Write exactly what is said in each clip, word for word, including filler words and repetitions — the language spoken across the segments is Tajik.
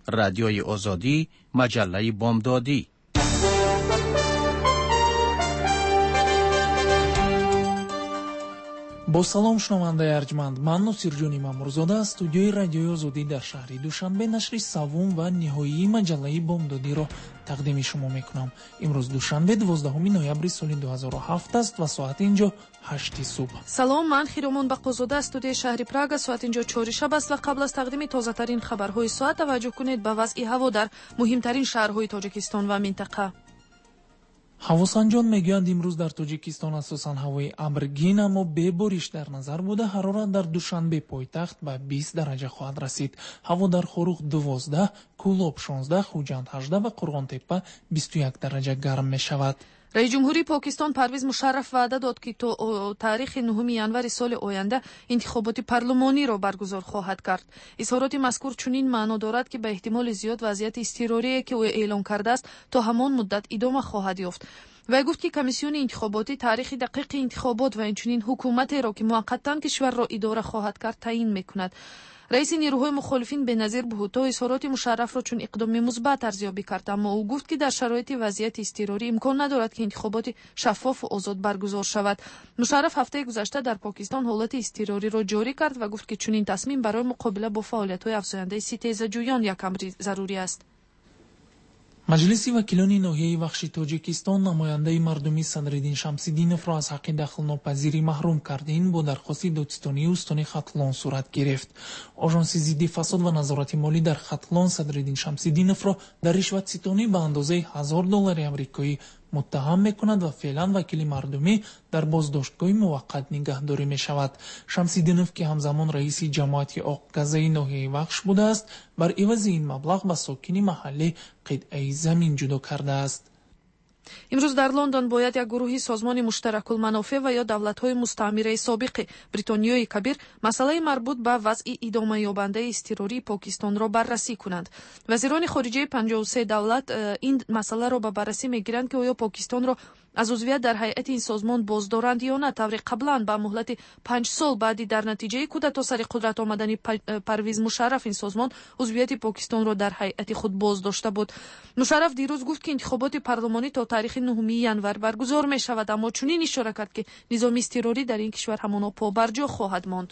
رادیوی آزادی، مجله بامدادی. با سلام شنونده ارجمند، من نصیرجون امامرزاده از استودیوی رادیوی آزادی در شهر دوشنبه نشر سوم و نهایی مجله بامدادی را تقدیم شما میکنم. امروز دوشنبه دوازدهم نوامبر سال دو هزار و هفت است و ساعت اینجا هشت صبح. سلام، من خیرومون بقوزاده استودیوی شهر پراگ، ساعت اینجا چهار شب است و قبل از تقدیم تازه ترین خبرهای ساعت توجه کنید به وضع هوا در مهمترین شهرهای تاجیکستان و منطقه. ҳавосанҷон мегӯянд имрӯз дар тоҷикистон асосан ҳавои абргин аммо бебориш дар назар буда ҳарорат дар душанбе пойтахт ба бист дараҷа хоҳад расид. ҳаво дар хорух дувоздаҳ, кӯлоб шонздаҳ, хуҷанд ҳаждаҳ ва қурғонтепа бисту як дараҷа гарм мешавад. раис ҷумҳурии покистон парвиз мушарраф ваъда дод ки то таърихи нӯҳуми январи соли оянда интихоботи парлумониро баргузор хоҳад кард. изҳороти мазкур чунин маъно дорад ки ба эҳтимоли зиёд вазъияти изтирорие ки ӯ эълон кардааст то ҳамон муддат идома хоҳад ёфт. вай гуфт ки комиссиони интихоботӣ таърихи дақиқи интихобот ва инчунин ҳукуматеро ки муваққатан кишварро идора хоҳад кард таъин мекунад. раиси нерӯҳои мухолифин беназир буҳуто изҳороти мушаррафро чун иқдоми мусбат арзёбӣ кард, аммо ӯ гуфт ки дар шароити вазъияти изтирорӣ имкон надорад ки интихоботи шаффофу озод баргузор шавад. мушарраф ҳафтаи гузашта дар покистон ҳолати изтирориро ҷорӣ кард ва гуфт ки чунин тасмим барои муқобила бо фаъолиятҳои афзояндаи ситезаҷӯён як амри зарурӣ аст. маҷлиси вакилони ноҳияи вахши тоҷикистон намояндаи мардумӣ Садриддин Шамсиддиновро аз ҳаққи дахлнопазирӣ маҳрум карда, ин бо дархости додистонии устони Хатлон сурат гирифт. Ажонси зидди фасод ва назорати молӣ дар Хатлон Садриддин Шамсиддиновро дар ришватситонӣ ба андозаи ҳазор доллари амрикоӣ муттаҳам мекунад ва феълан вакили мардумӣ дар боздоштгоҳи муваққат нигаҳдорӣ мешавад. Шамсиддинов, ки ҳамзамон раиси ҷамоати Оқказаи ноҳияи вахш будааст, бар ивази ин маблағ ба сокини маҳаллӣ қитъаи замин ҷудо кардааст. имрӯз дар лондон бояд як гурӯҳи созмони муштаракулманофеъ ва ё давлатҳои мустаъмираи собиқи бритониёи кабир масъалаи марбут ба вазъи идомаёбандаи изтирории покистонро баррасӣ кунанд. вазирони хориҷаи панҷоҳу се давлат ин масъаларо ба баррасӣ мегиранд ки оё покистонро аз узвият дар ҳайати ин созмон боздоранд ё на. таври қаблан ба муҳлати панҷ сол баъди дар натиҷаи кӯдато сари қудрат омадани парвиз мушарраф ин созмон узвияти покистонро дар ҳайати худ боздошта буд. мушарраф дирӯз гуфт ки интихоботи парлумонӣ то таърихи нӯҳуми январ баргузор мешавад, аммо чунин ишора кард ки низоми изтирорӣ дар ин кишвар ҳамоно побарҷо хоҳад монд.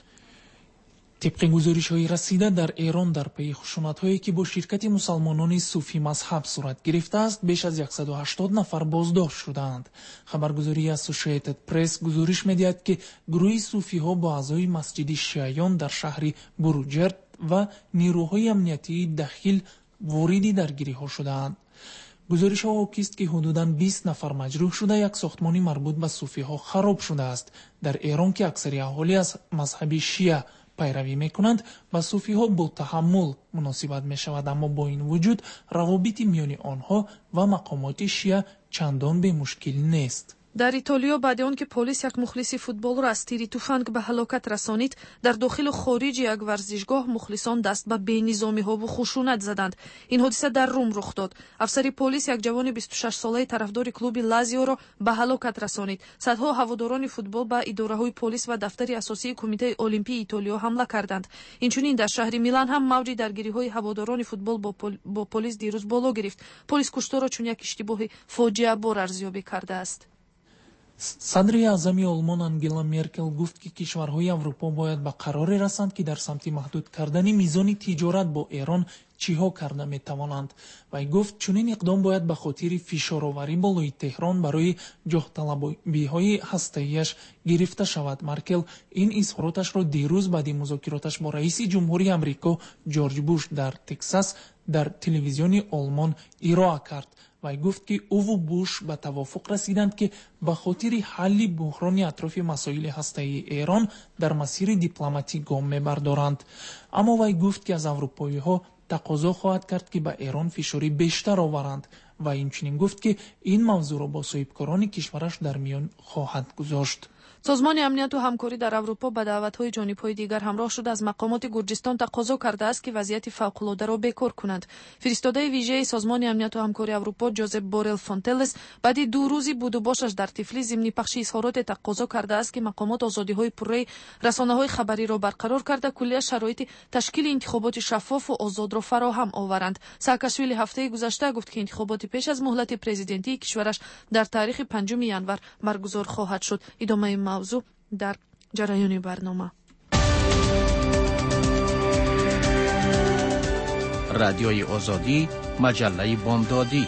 طبق گزارش‌های رسیده در ایران در پی خشونت‌هایی که با شرکت مسلمانان صوفی مذهب صورت گرفته است بیش از صد و هشتاد نفر بازداشت شدند. خبرگزاری اسوسییتد پرس گزارش می‌دهد که گروه صوفی‌ها با اعضای مسجد شیعیان در شهر بروجرد و نیروهای امنیتی داخل وارد درگیری‌ها شدند. گزارش ها حاکیست که حدوداً بیست نفر مجروح شده، یک ساختمان مربوط به صوفی ها خراب شده است. در ایران که اکثر اهالی از مذهب شیعه پیروی میکنند با صوفی ها با تحمل مناسبت می شود، اما با این وجود روابط میان آنها و مقامات شیعه چندان به مشکل نیست. дар итолиё баъди он ки полис як мухлиси футболро аз тири туфанг ба ҳалокат расонид, дар дохилу хориҷи як варзишгоҳ мухлисон даст ба бенизомиҳову хушунат заданд. ин ҳодиса дар Рум рух дод. афсари полис як ҷавони бисту шаш солаи тарафдори клуби Лазиоро ба ҳалокат расонид. садҳо ҳаводорони футбол ба идораҳои полис ва дафтари асосии кумитаи олимпии итолиё ҳамла карданд. инчунин дар шаҳри Милан ҳам мавҷи даргириҳои ҳаводорони футбол бо полис дирӯз боло гирифт. полис кушторро чун як иштибоҳи фоҷиабор арзёбӣ кардааст. صدر اعظم آلمان انگلا مرکل گفت که کشورهای اروپا باید به قراری رسند که در سمت محدود کردن میزان تجارت با ایران چیها کرده می توانند. و گفت چنین اقدام باید به خاطر فشارآوری بالای تهران برای جاه طلبی های هسته‌ایش گرفته شود. مرکل این اظهاراتش را دیروز بعد مذاکراتش با رئیس جمهوری آمریکا جورج بوش در تگزاس در تلویزیون آلمان ارائه کرد. و گفت که او و بوش به توافق رسیدند که به خاطر حل بحران اطراف مسائل هسته‌ای ایران در مسیر دیپلماتیک گام می‌بردارند. اما وی گفت که از اروپایی‌ها تقاضا خواهد کرد که به ایران فشاری بیشتر آورند و اینچنین گفت که این موضوع را با صاحبکاران کشورش در میان خواهد گذاشت. سازمان امنیت و همکاری در اروپا به دعوت‌های جانب‌های دیگر همراه شده از مقامات گرجستان تقاضا کرده است که وضعیت فوق‌العاده را بکار کنند. فرستاده ویژه سازمان امنیت و همکاری اروپا جوزپ بورل فونتلس بعد دو روزی بود و باشش در تیفلیس ضمن پخش اظهارات تقاضا کرده است که مقامات آزادی‌های پرره رسانه‌های خبری را برقرار کرده کلیه شرایط تشکیل انتخابات شفاف و آزاد را فراهم آورند. ساکاشویلی هفته گذشته گفت که انتخابات پیش از مهلت پرزیدنتی کشورش در تاریخ پنجم ینور برگزار خواهد شد. ادامه موضوع در جریان برنامه. رادیوی آزادی، مجله بامدادی.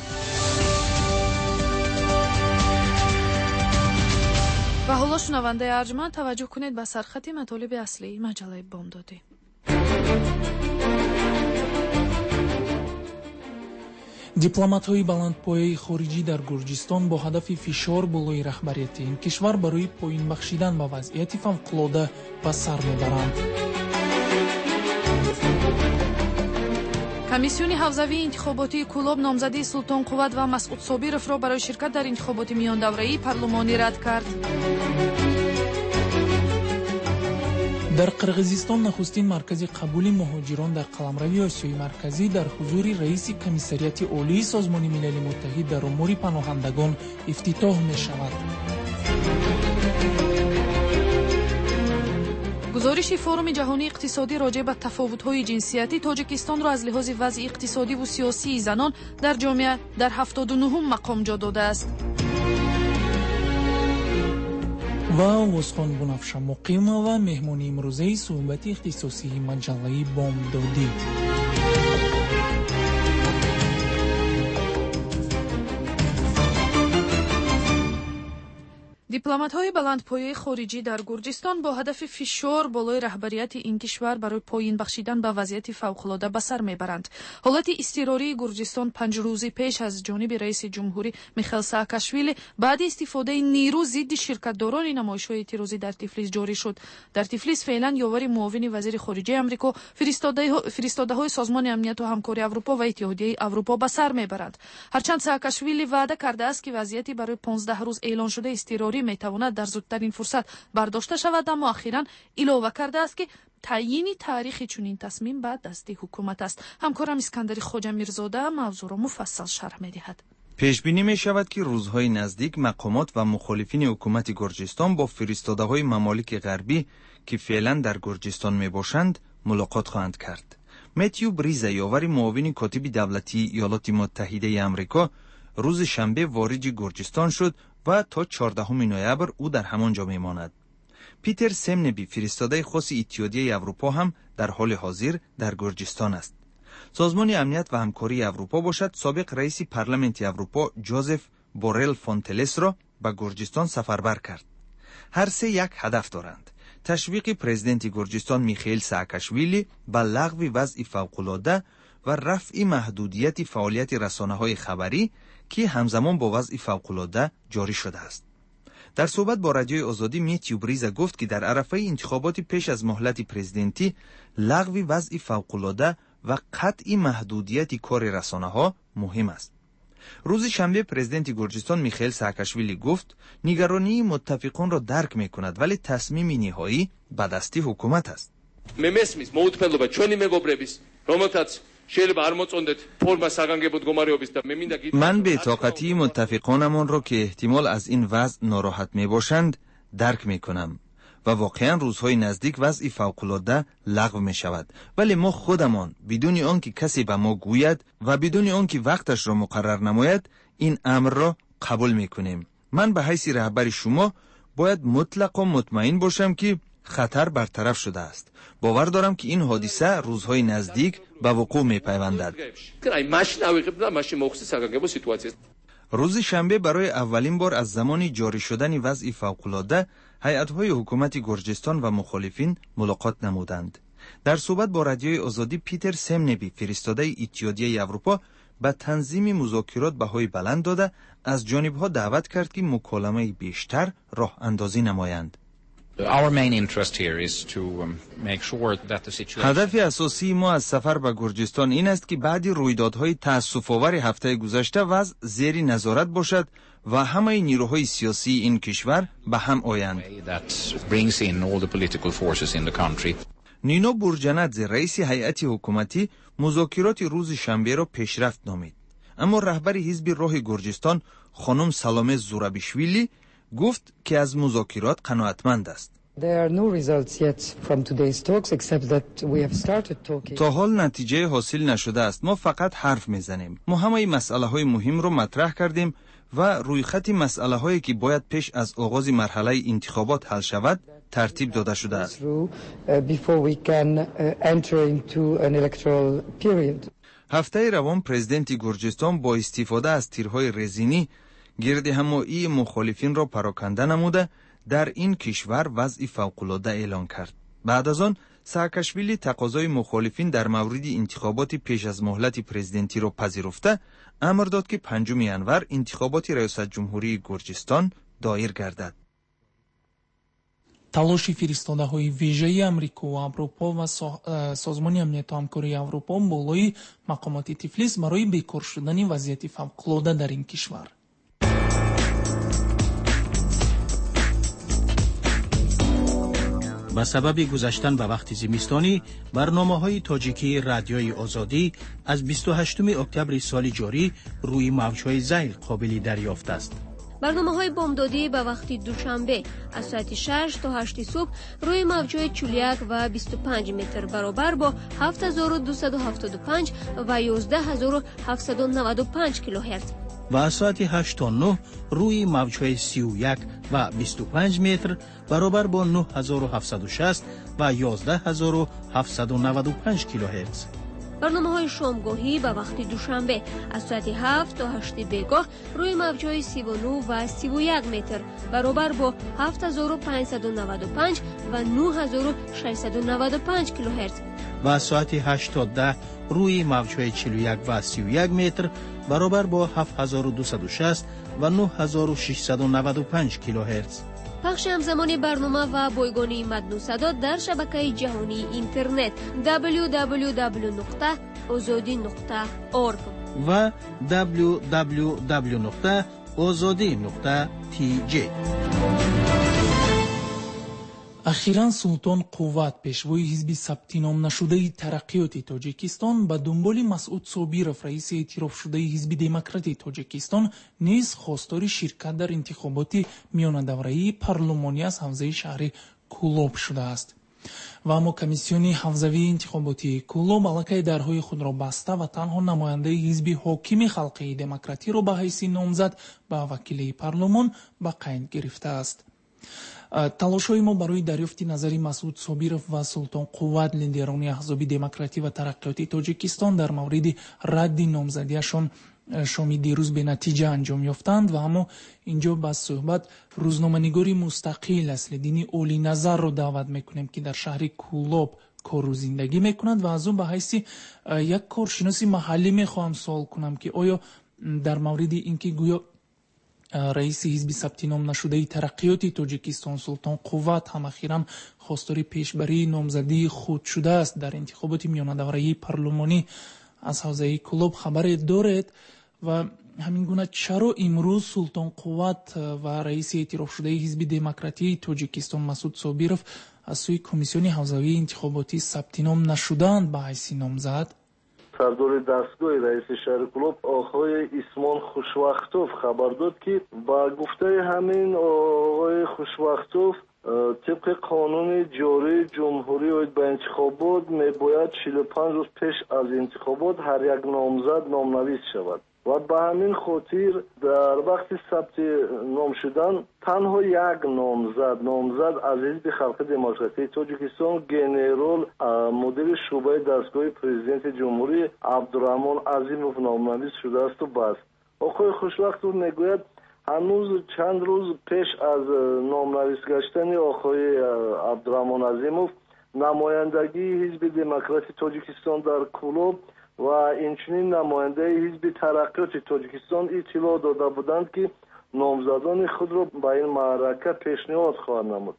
و حالا شنونده ارجمند توجه کنید به سرخط مطالب اصلی مجله بامدادی. дипломатҳои баландпояи хориҷӣ дар гурҷистон бо ҳадафи фишор болои раҳбарияти ин кишвар барои поин бахшидан ба вазъияти фавқулода ба сар мебаранд. комиссиони ҳавзавии интихоботии кӯлоб номзадии султон қувват ва масъуд собировро барои ширкат дар интихоботи миёндавраии парлумонӣ рад кард. дар қирғизистон нахустин маркази қабули муҳоҷирон дар қаламравии осиёи марказӣ дар ҳузури раиси комиссарияти олии созмони милали муттаҳид дар умури паноҳандагон ифтитоҳ мешавад. гузориши форуми ҷаҳонии иқтисодӣ роҷеъ ба тафовутҳои ҷинсиятӣ тоҷикистонро аз лиҳози вазъи иқтисодиву сиёсии занон дар ҷомеа дар ҳафтоду нуҳум мақом ҷо додааст. ва овозхон бунафша муқимова меҳмони имрӯзаи суҳбати ихтисосии маҷаллаи бомдодӣ. дипломатҳои баландпояи хориҷӣ дар гурҷистон бо ҳадафи фишор болои раҳбарияти ин кишвар барои поин бахшидан ба вазъияти фавқулода ба сар мебаранд. ҳолати изтирории гурҷистон панҷрӯзӣ пеш аз ҷониби раиси ҷумҳурӣ Михаил Саакашвили баъди истифодаи нерӯ зидди ширкатдорони намоишҳои эътирозӣ дар Тифлис ҷорӣ шуд. дар Тифлис феълан ёвари муовини вазири хориҷаи Амрико, фиристодаҳои созмони амнияту ҳамкории Аврупо ва иттиҳодияи Аврупо ба сар мебаранд. ҳарчанд Саакашвили ваъда кардааст ки вазъияти барои понздаҳ рӯз эълон шуда истирорӣ метавонад дар зудтарин фурсат бардошта шавад, аммо ахиран илова кардааст ки таъйини таърихи чунин тасмим ба дасти ҳукумат аст. ҳамкорам Искандари Хоҷамирзода мавзӯъро муфассал шарҳ медиҳад. пешбинӣ мешавад ки рӯзҳои наздик мақомот ва мухолифини ҳукумати гурҷистон бо фиристодаҳои мамолики ғарбӣ ки феълан дар гурҷистон мебошанд мулоқот хоҳанд кард. Мэтью Бриза, ёвари муовини котиби давлатии Иёлоти Муттаҳидаи Амрико, рӯзи шанбе вориди гурҷистон шуд ва то чордаҳуми ноябр ӯ дар ҳамон ҷо мемонад. Питер Семнеби, фиристодаи хоси иттиҳодияи Аврупо ҳам дар ҳоли ҳозир дар гурҷистон аст. созмони амният ва ҳамкории Аврупо бошад собиқ раиси парламенти Аврупо Ҷозеф Борел Фонтелесро ба гурҷистон сафарбар кард. ҳар се як ҳадаф доранд: ташвиқи президенти гурҷистон Михаил Саакашвили ба лағви вазъи фавқулода ва рафъи маҳдудияти фаъолияти расонаҳои хабарӣ ки ҳамзамон бо вазъи фавқулода ҷорӣ шудааст. дар суҳбат бо радиои озодӣ Мэтью Бриза гуфт ки дар арафаи интихоботи пеш аз муҳлати президентӣ лағви вазъи фавқулода ва қатъи маҳдудияти кори расонаҳо муҳим аст. рӯзи шанбе президенти гурҷистон Михаил Саакашвили гуфт нигаронии муттафиқонро дарк мекунад, вале тасмими ниҳоӣ ба дасти ҳукумат аст. მე მესმის მოუთმენლობა ჩვენი მეგობრების, რომელთაც შეიძლება არ მოწონდეთ ფორმა საგანგებო მდგომარეობის და მე მინდა ман бетоқатии муттафиқонамонро ки эҳтимол аз ин вазъ нороҳат мебошанд дарк мекунам ва воқеан рӯзҳои наздик вазъи фавқулода лағв мешавад, вале мо худамон бидуни он ки касе ба мо гӯяд ва бидуни он ки вақташро муқаррар намояд ин амрро қабул мекунем. ман ба ҳайси раҳбари шумо бояд мутлақо мутмаин бошам ки хатар бартараф шудааст. бовар дорам ки ин ҳодиса рӯзҳои наздик ба вуқӯъ мепайвандад. рӯзи шанбе барои аввалин бор аз замони ҷорӣ шудани вазъи фавқулода ҳайатҳои ҳукумати гурҷистон ва мухолифин мулоқот намуданд. дар суҳбат бо радиои озодӣ Питер Семнеби, фиристодаи иттиҳодияи Аврупо, ба танзими музокирот баҳои баланд дода аз ҷонибҳо даъват кард ки муколамаи бештар роҳандозӣ намоянд. Our main interest here is to um, make sure that the situation هدف اساسی ما از سفر به گرجستان این است که بعد رویدادهای تأسف‌آور هفته گذشته وضع زیر نظارت باشد و همه نیروهای سیاسی این کشور به هم آیند. نینا بورجنادزه رئیس هیئت حکومتی مذاکرات روز شنبه را پیشرفت نامید. اما رهبر حزب راه گرجستان خانم سلامه زورابیشویلی گفت که از مذاکرات قناعتمند است. تا حال نتیجه حاصل نشده است. ما فقط حرف میزنیم. ما همه مسئله های مهم رو مطرح کردیم و روی خط مسئله هایی که باید پیش از آغاز مرحله انتخابات حل شود ترتیب داده شده است. هفته روان پرزیدنت گرجستان با استفاده از تیرهای رزینی گرد همایی مخالفین را پراکنده نموده در این کشور وضع فوق‌العاده اعلان کرد. بعد از آن ساکاشویلی تقاضای مخالفین در مورد انتخابات پیش از مهلت پرزیدنتی را پذیرفته امر داد که پنجم ژانویه انتخابات ریاست جمهوری گرجستان دایر گردد. талоши фиристодаҳои вижаи амрико ва аврупо ва созмони амниятту ҳамкории аврупо болои мақомоти тифлис барои бекор шудани вазъияти фавқулода дар ин кишвар. با سبب گذشتن به وقت زمستانی برنامه‌های تاجیکی رادیوی آزادی از بیست و هشتم اکتبر سال جاری روی موج‌های ذیل قابل دریافت است. برنامه‌های بامدادی به وقت دوشنبه از ساعت شش تا هشت صبح روی موج‌های چهل و یک و بیست و پنج متر برابر با هفت هزار و دویست و هفتاد و پنج و یازده هزار و هفتصد و نود و پنج کیلوهرتز و از ساعت هشت تا نه روی موج‌های سی و یک و بیست و پنج متر برابر با نه هزار و هفتصد و شصت و یازده هزار و هفتصد و نود و پنج کیلوهرتز. برنامه‌های شامگاهی به وقت دوشنبه از ساعت هفت تا هشت بیگاه روی موج‌های سی و نه و سی و یک متر برابر با هفت هزار و پانصد و نود و پنج و نه هزار و ششصد و نود و پنج کیلوهرتز و از ساعت هشت تا ده روی موج‌های چهل و یک و سی و یک متر برابر با هفت هزار و دویست و شصت و نه هزار و ششصد و نود و پنج کیلوهرتز. پخش همزمان برنامه و بایگانی متن و صدا در شبکه جهانی اینترنت دبلیو دبلیو دبلیو نقطه azadi نقطه org و دبلیو دبلیو دبلیو نقطه azadi نقطه تی جی. ахиран султон қувват пешвои ҳизби сабтиномнашудаи тараққиёти тоҷикистон ба дунболи масъуд собиров раиси эътирофшудаи ҳизби демократии тоҷикистон низ хостори ширкат дар интихоботи миёнадавраии парлумонӣ аз ҳавзаи шаҳри кӯлоб шудааст. ва аммо комиссиони ҳавзавии интихоботии кӯлоб аллакай дарҳои худро баста ва танҳо намояндаи ҳизби ҳокими халқии демократиро ба ҳайси номзад ба вакилии парлумон ба қайд гирифтааст. талошҳои мо барои дарёфти назари масъуд собиров ва султон қувват лидерони аҳзоби демократӣ ва тараққиёти тоҷикистон дар мавриди радди номзадиашон шоми дирӯз бенатиҷа анҷом ёфтанд ва аммо инҷо ба суҳбат рӯзноманигори мустақил аслиддини олиназарро даъват мекунем ки дар шаҳри кӯлоб кору зиндагӣ мекунад ва аз ӯ ба ҳайси як коршиноси маҳаллӣ мехоҳам суол кунам ки оё дар мавриди ин ки гӯё раиси ҳизби сабтиномнашудаи тараққиёти тоҷикистон султон қувват ҳам ахиран хостори пешбарии номзадии худ шудааст дар интихоботи миёнадавраии парлумонӣ аз ҳавзаи кӯлоб хабаре доред ва ҳамин гуна чаро имрӯз султон қувват ва раиси эътирофшудаи ҳизби демократии тоҷикистон масъуд собиров аз сӯи комиссиони ҳавзавии интихоботӣ сабтином нашудаанд ба ҳайси номзад? сардори дастгоҳи раиси шаҳри кӯлоб оғои исмон хушвақтов хабар дод ки ба гуфтаи ҳамин оғои хушвақтов тибқи қонуни ҷории ҷумҳурӣ оид ба интихобот мебояд чилу панҷ рӯз пеш аз интихобот ҳар як номзад номнавис шавад ва ба ҳамин хотир дар вақти сабти ном шудан танҳо як номзад номзад аз ҳизби халқи демократии тоҷикистон генерол мудири шӯъбаи дастгоҳи президенти ҷумҳурӣ абдураҳмон азимов номнавис шудаасту бас. оқои хушвақтов мегӯяд ҳанӯз чанд рӯз пеш аз номнавис гаштани оқои абдураҳмон азимов намояндагии ҳизби демократии тоҷикистон дар кӯлоб ва инчунин намояндаи ҳизби тараққиёти тоҷикистон иттилоъ дода буданд ки номзадони худро ба ин маърака пешниҳод хоҳанд намуд.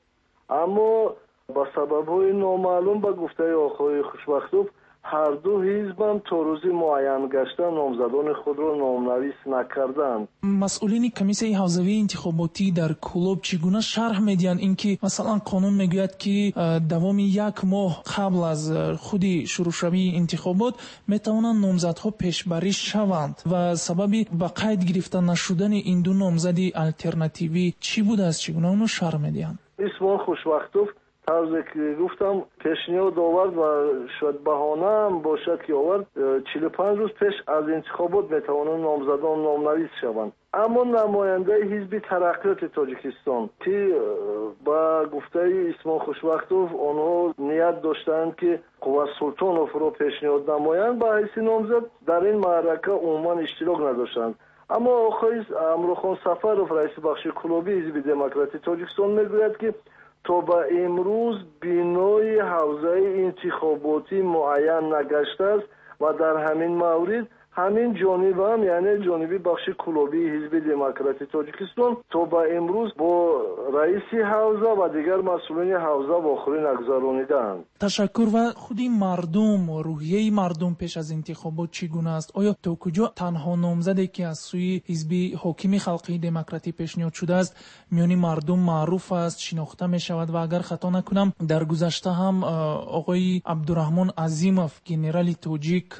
اما با سبب‌های نامعلوم با گفته آقای خوشبختوف هر دو حزب هم تا روزی معین گشته نامزدان خود را نامنویس نکردند. مسئولین کمیسیون حوزوی انتخاباتی در کلوب چگونه شرح میدین اینکه مثلا قانون میگوید که دوام یک ماه قبل از خود شروع شوی انتخابات میتوانند نامزدها پیشبری شوند و سببی به قید گرفته نشدن این دو نامزد الटरनेटिवی چی بوده است؟ چگونه اونو شرح میدین؟ اسمان خوشبختوف طرزی که گفتم پیشنهاد آورد و شاید بهانه هم باشد که آورد چهل و پنج روز پیش از انتخابات میتوانند نامزدان نامنویس شوند. اما نماینده حزب ترقیات تاجیکستان که با گفته اسمان خوشبختوف آنها نیت داشتند که قوه سلطانوف را پیشنهاد نمایند با حیث نامزد در این معرکه عموما اشتراک نداشتند. اما آقای امروخان سفرов رئیس بخش کلوبی حزب دموکراتی تاجیکستان میگوید که تا به امروز بینای حوزه انتخاباتی معین نگشته است و در همین مورد همین جانب هم یعنی جانبی بخش کلوبی حزب دموکراتی تاجیکستان تا به امروز با رئیس حوزه و دیگر مسئولین حوزه واخری نگذرانیدند. تشکر. و خودی مردم و روحیه مردم پیش از انتخابات چگونه است؟ آیا تا کجا تنها نامزدی که از سوی حزب حاکم خلقی دموکراتی پیشنهاد شده است میانی مردم معروف است، شناخته می شود و اگر خطا نکنم در گذشته هم آقای عبدالرحمن عظیموف گنرال تاجیک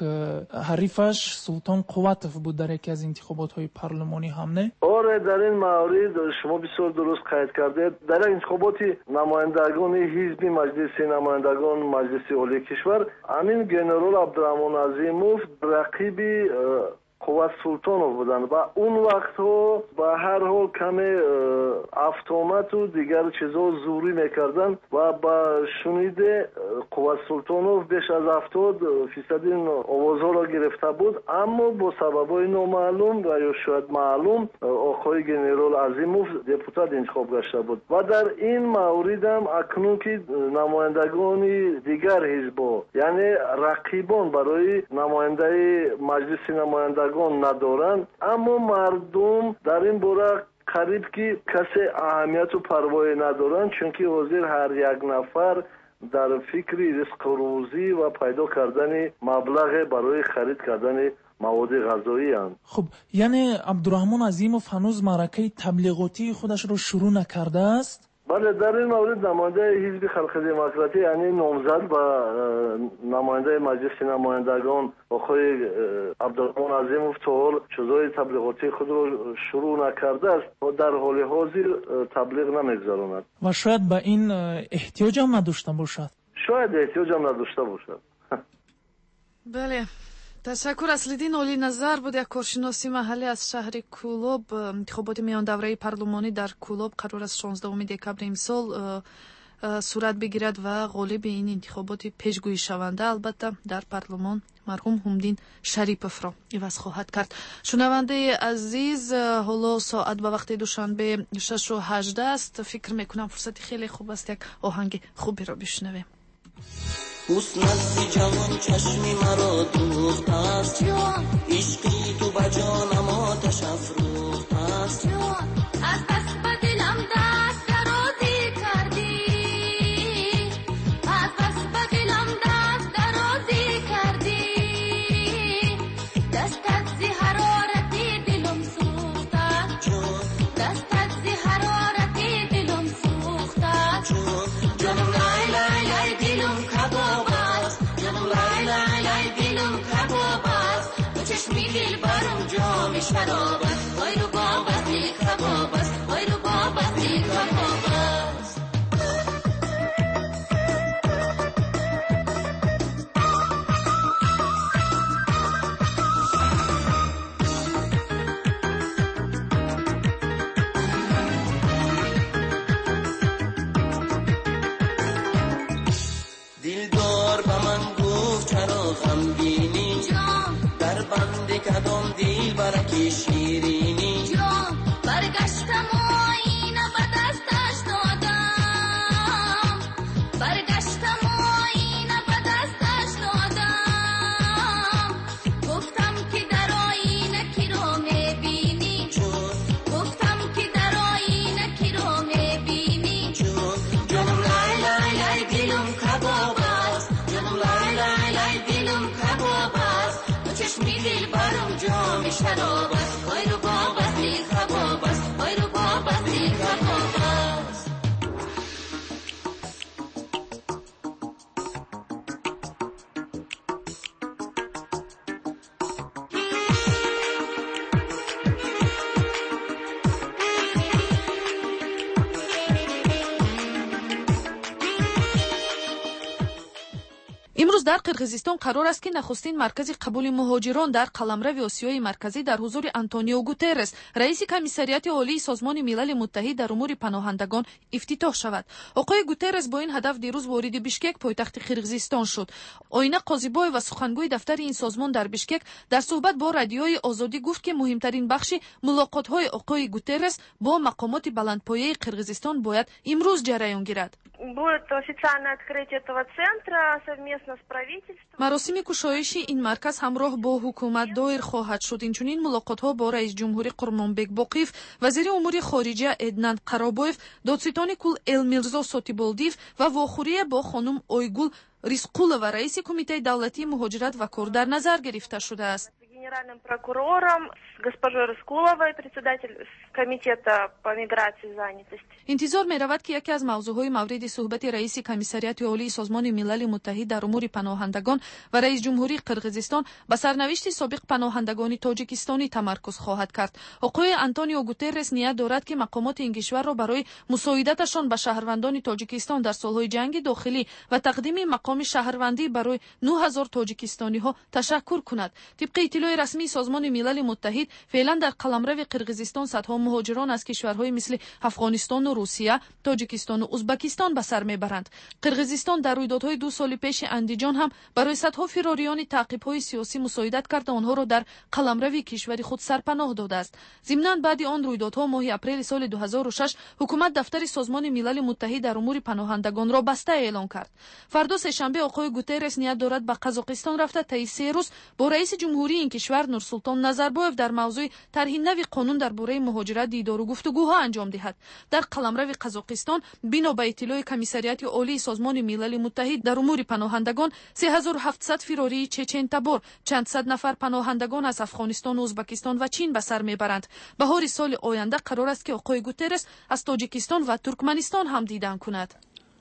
حریفش سلطان قواتوف بود در یکی از انتخابات های پارلمانی هم نه؟ آره در این مورد شما بسیار درست قید کرده. در انتخابات نمایندگان حزب مجلس نمایندگان مجلس عالی کشور همین گنرال عبدالرحمن عظیموف رقیب قوت سلطانوف بودن و اون وقت ها به هر حال کم автомат و دیگر چیزا زوری میکردن و با شنیده قوت سلطانوف بیش از هفتاد فیصد این آوازها را گرفته بود. اما با سببای نامعلوم و یا شاید معلوم آقای گنرال عظیموف دپوتات انتخاب گشته بود و در این مورد هم اکنون که نمایندگان دیگر حزب یعنی رقیبان برای نماینده مجلس نمایندگان ندارند، اما مردم در این باره قریب که کسی اهمیت و پروایی ندارند، چون که حاضر هر یک نفر در فکر رزق روزی و پیدا کردن مبلغ برای خرید کردن مواد غذایی هستند. خب یعنی عبدالرحمن عظیموف هنوز معرکه تبلیغاتی خودش رو شروع نکرده است؟ بله در این مورد نماینده حزب خلق دموکراتی یعنی نامزد و نماینده مجلس نمایندگان آقای عبدالرحمن عظیموف تا حال چیزهای تبلیغاتی خود را شروع نکرده است و در حال حاضر تبلیغ نمیگذراند و شاید به این احتیاج هم نداشته باشد. شاید احتیاج هم نداشته باشد. بله تشکر. اصلیدین اولی نظر بود یک کارشناسی محلی از شهر کولوب. انتخابات میان دوره پارلمانی در کولوب قرار است شانزدهم دکبر امسال صورت بگیرد و غالب این انتخابات پیشگویی شونده البته در پارلمان مرحوم همدین شریپوف را عوض خواهد کرد. شنونده عزیز حالا ساعت به وقت دوشنبه شش و هجده است. فکر میکنم فرصتی خیلی خوب است یک آهنگ خوبی را بشنویم. حسنت جوان چشمی مرا دوخت است عشقی تو بجانم آتش افروخت است از دست به دلم دست درازی کردی از دست به دلم دست درازی کردی دستت زی حرارتی دلم سوخت است دستت زی حرارتی دلم سوخت است جانم لای لای لای دلم کباب است جانم لای لای لای دلم کباب است تو چشمی دل برم جام شراب است وای رو بابت لی کباب است وای رو بابت لی کباب است دلدار به من گفت چرا غمگینی در بند کدام دل برکی شیرینی برگشتم و اینه به دستش دادم برگشتم و اینه به دستش دادم گفتم که در آینه کی رو میبینی گفتم که در آینه کی رو میبینی جانم چشمی دل برم جام شراب است وای رو بابت این کباب است وای رو بابت این کباب است имрӯз дар қирғизистон қарор аст ки нахустин маркази қабули муҳоҷирон дар қаламрави осиёи марказӣ дар ҳузури антонио гутеррес раиси комиссарияти олии созмони милали муттаҳид дар умури паноҳандагон ифтитоҳ шавад. оқои гутеррес бо ин ҳадаф дирӯз вориди бишкек пойтахти қирғизистон шуд. оина қозибоева сухангӯи дафтари ин созмон дар бишкек дар суҳбат бо радиои озодӣ гуфт ки муҳимтарин бахши мулоқотҳои оқои гутеррес бо мақомоти баландпояи қирғизистон бояд имрӯз ҷараён гирад. Будет официальное открытие этого центра совместно с правительством. маросими кушоиши ин марказ ҳамроҳ бо ҳукумат доир хоҳад шуд. инчунин мулоқотҳо бо раисҷумҳури Қурмонбек Боқиев, вазири умури хориҷа Эднан Қаробоев, додситони кул Элмирзо Сотиболдиев ва вохӯрие бо хонум Ойгул Рисқулова, раиси кумитаи давлатии муҳоҷират ва кор дар назар гирифта шудааст. Генеральным прокурором, с госпожой Рыскуловой, председатель комитета по миграции и занятости. интизор меравад ки яке аз мавзӯъҳои мавриди суҳбати раиси комиссарияти олии созмони милали муттаҳид дар умури паноҳандагон ва раисҷумҳурии Қирғизистон ба сарнавишти собиқ паноҳандагони тоҷикистонӣ тамаркуз хоҳад кард. оқои Антонио Гутеррес ният дорад ки мақомоти ин кишварро барои мусоидаташон ба шаҳрвандони Тоҷикистон дар солҳои ҷанги дохилӣ ва тақдими мақоми шаҳрвандӣ барои нӯҳ ҳазор тоҷикистониҳо ташаккур кунад. тибқи иттилои расмии созмони милали муттаҳид феълан дар қаламрави Қирғизистон садҳо муҳоҷирон аз кишварҳои мисли Афғонистону Русия, Тоҷикистону Узбекистон ба сар мебаранд. Қирғизистон дар рӯйдодҳои ду соли пеши Андиҷон ҳам барои садҳо фирориёни таъқибҳои сиёсӣ мусоидат карда онҳоро дар қаламрави кишвари худ сарпаноҳ додааст. зимнан баъди он рӯйдодҳо моҳи апрели соли ду ҳазору шаш ҳукумат дафтари созмони милали муттаҳид дар умури паноҳандагонро баста эълон кард. фардо сешанбе оқои Гутеррес ният дорад ба Қазоқистон рафта таи се рӯз бо раиси ҷумҳурии ин кишвар Нурсултон Назарбоев дар мавзӯи тарҳи нави қонун дар бораи муҳоҷират дидору гуфтугӯҳо анҷом диҳад. дар қаламрави Қазоқистон бино ба иттилои комиссарияти олии созмони милали муттаҳид дар умури паноҳандагон се ҳазору ҳафтсад фирории чечентабор, чанд сад нафар паноҳандагон аз Афғонистону Узбекистон ва Чин ба сар мебаранд. баҳори соли оянда қарор аст ки оқои Гутеррес аз Тоҷикистон ва Туркманистон ҳам дидан кунад.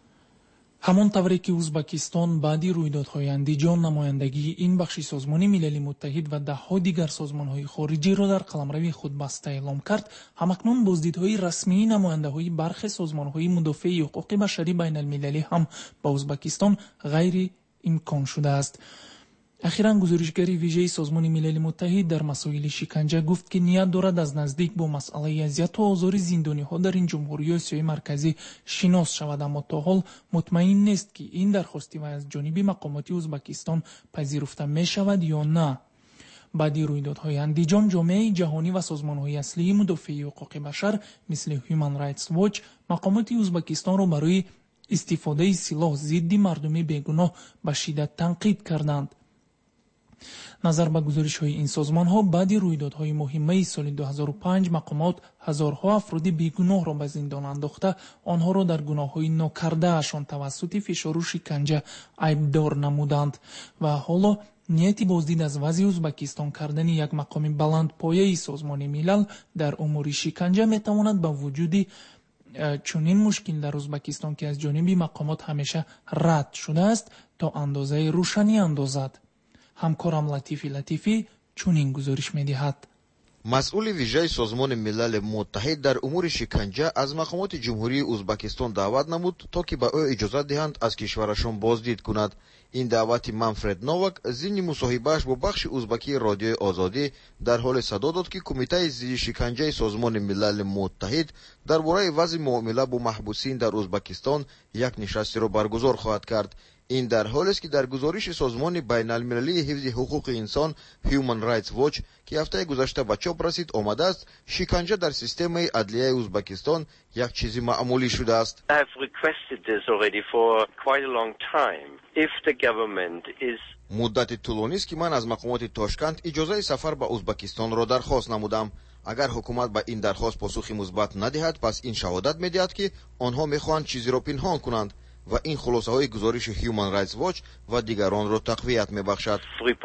ҳамон тавре ки Узбекистон баъди рӯйдодҳои Андиҷон намояндагии ин бахши созмони милали муттаҳид ва даҳҳо дигар созмонҳои хориҷиро дар қаламрави худ баста эълон кард, ҳамакнун боздидҳои расмии намояндаҳои бархе созмонҳои мудофиаи ҳуқуқи башарӣ байналмилалӣ ҳам ба Узбекистон ғайри имкон шудааст. ахиран гузоришгари вижаи созмони милали муттаҳид дар масоили шиканҷа гуфт ки ният дорад аз наздик бо масъалаи азияту озори зиндониҳо дар ин ҷумҳурии осиёи марказӣ шинос шавад, аммо то ҳол мутмаин нест ки ин дархости вай аз ҷониби мақомоти Узбекистон пазируфта мешавад ё на. баъди рӯйдодҳои Андиҷон, ҷомеаи ҷаҳонӣ ва созмонҳои аслии мудофиаи ҳуқуқи башар мисли Human Rights Watch мақомоти Узбекистонро барои истифодаи силоҳ зидди мардуми бегуноҳ ба шиддат танқид карданд. назар ба гузоришҳои ин созмонҳо, баъди рӯйдодҳои моҳи майи соли ду ҳазору панҷ мақомот ҳазорҳо афроди бегуноҳро ба зиндон андохта, онҳоро дар гуноҳҳои нокардаашон тавассути фишору шиканҷа айбдор намуданд ва ҳоло нияти боздид аз вазъи Узбекистон кардани як мақоми баландпояи созмони милал дар умури шиканҷа метавонад ба вуҷуди чунин мушкил дар Узбекистон, ки аз ҷониби мақомот ҳамеша рад шудааст, то андозаи рӯшанӣ андозад. ҳамкорам Латифи Латифӣ чунин гузориш медиҳад. масъули вижаи созмони милали муттаҳид дар умури шиканҷа аз мақомоти ҷумҳурии Узбекистон даъват намуд, то ки ба ӯ иҷозат диҳанд аз кишварашон боздид кунад. ин даъвати Манфред Новак зимни мусоҳибааш бо бахши узбакии Радиои Озодӣ дар ҳоле садо дод ки кумитаи зидди шиканҷаи созмони милали муттаҳид дар бораи вазъи муомила бо маҳбусин дар Узбекистон як нишастиро баргузор хоҳад кард. ин дар ҳолест ки дар гузориши созмони байналмилалии ҳифзи ҳуқуқи инсон Human Rights Watch, ки ҳафтаи гузашта ба чоп расид, омадааст шиканҷа дар системаи адлияи Узбекистон як чизи маъмулӣ шудааст. муддати тӯлонист ки ман аз мақомоти Тошканд иҷозаи сафар ба Узбекистонро дархост намудам. агар ҳукумат ба ин дархост посухи мусбат надиҳад, пас ин шаҳодат медиҳад ки онҳо мехоҳанд чизеро пинҳон кунанд. و این خلاصه های گزارش Human Rights Watch و دیگران را تقویت می‌بخشد.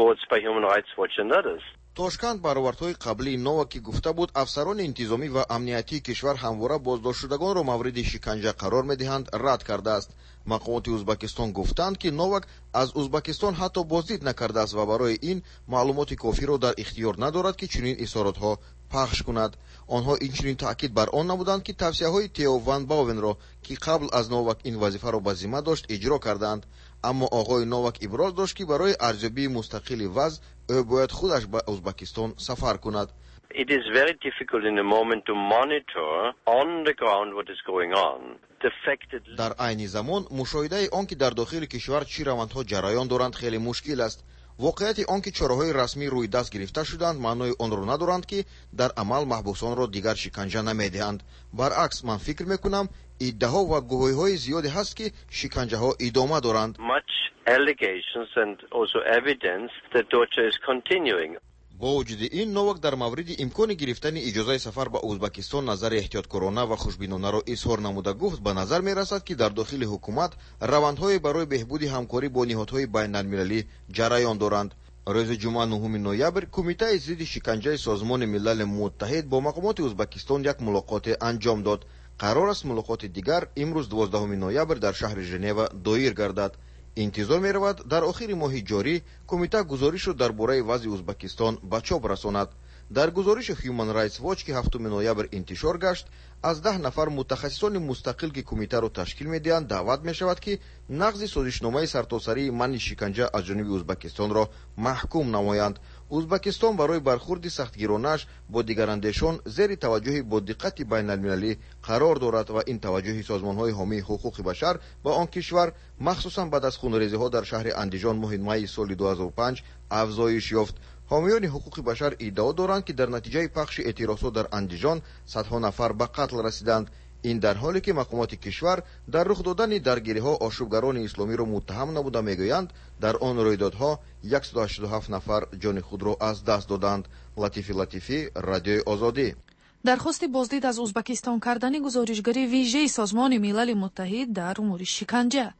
توشکاند برآوردهای قبلی نوواک گفته بود افسران انتظامی و امنیتی کشور همواره بازداشتشدگان را مورد شکنجه قرار می‌دهند رد کرده است. مقامات ازبکستان گفتند که نوواک از ازبکستان حتی بازدید نکرده است و برای این معلومات کافی را در اختیار ندارد که چنین اظهاراتها پخش کند. آنها اینچنین تاکید بر آن نمودند که توصیه‌های تئو وان باون را که قبل از نوواک این وظیفه را به ذمه داشت اجرا کردند. اما آقای نوواک ابراز داشت که برای ارزیابی مستقل وضع او باید خودش به ازبکستان سفر کند. It is very difficult in the moment to monitor on the ground what is going on. The fact that در عین زمان مشاهده آن که در داخل کشور چی روندها جریان دارند خیلی مشکل است. واقعیت آن که چاره‌های رسمی روی دست گرفته شدند معنای آن را ندارند که در عمل محبوسان را دیگر شکنجه نمی‌دهند. برعکس من فکر می‌کنم ادعاها و گواهی‌های زیادی هست که شکنجه‌ها ادامه دارند. Much allegations and also evidence that torture is continuing. با وجود این نوواک در مورد امکان گرفتن اجازه سفر به ازبکستان نظر احتیاطکارانه و خوشبینانه را اظهار نموده گفت به نظر می رسد که در داخل حکومت روندهای برای بهبود همکاری با نهادهای بین المللی جریان دارند. روز جمعه نهم نوامبر کمیته ضد شکنجه سازمان ملل متحد با مقامات ازبکستان یک ملاقات انجام داد. قرار است ملاقات دیگر امروز دوازدهم نوامبر در شهر ژنو دایر گردد. انتظار می رود در آخر ماه جاری کمیته گزارش را درباره وضع ازبکستان به چاپ رساند. در گزارش Human Rights Watch که هفتم نوامبر انتشار گشت از ده نفر متخصصان مستقل که کمیته را تشکیل می‌دهند دعوت می‌شود که نقض سازشنامه سرتاسری منع شکنجه از جانب ازبکستان را محکوم نمایند. ازبکستان برای برخورد سختگیرانه‌اش با دیگراندیشان زیر توجه با دقت بین المللی قرار دارد و این توجه سازمان‌های حامی حقوق بشر با آن کشور مخصوصا بعد از خونریزی‌ها در شهر اندیجان ماه می سال دو هزار و پنج افزایش یافت. حامیان حقوق بشر ادعا دارند که در نتیجه پخش اعتراضات در اندیجان صدها نفر به قتل رسیدند. این در حالی که مقامات کشور در رخ دادن درگیری‌ها آشوبگران اسلامی را متهم نموده میگویند در آن رویدادها صد و هشتاد و هفت نفر جان خود را از دست دادند. لطیفی لطیفی، رادیوی آزادی. درخواست بازدید از ازبکستان کردن گزارشگری ویژه سازمان ملل متحد در امور شکنجه.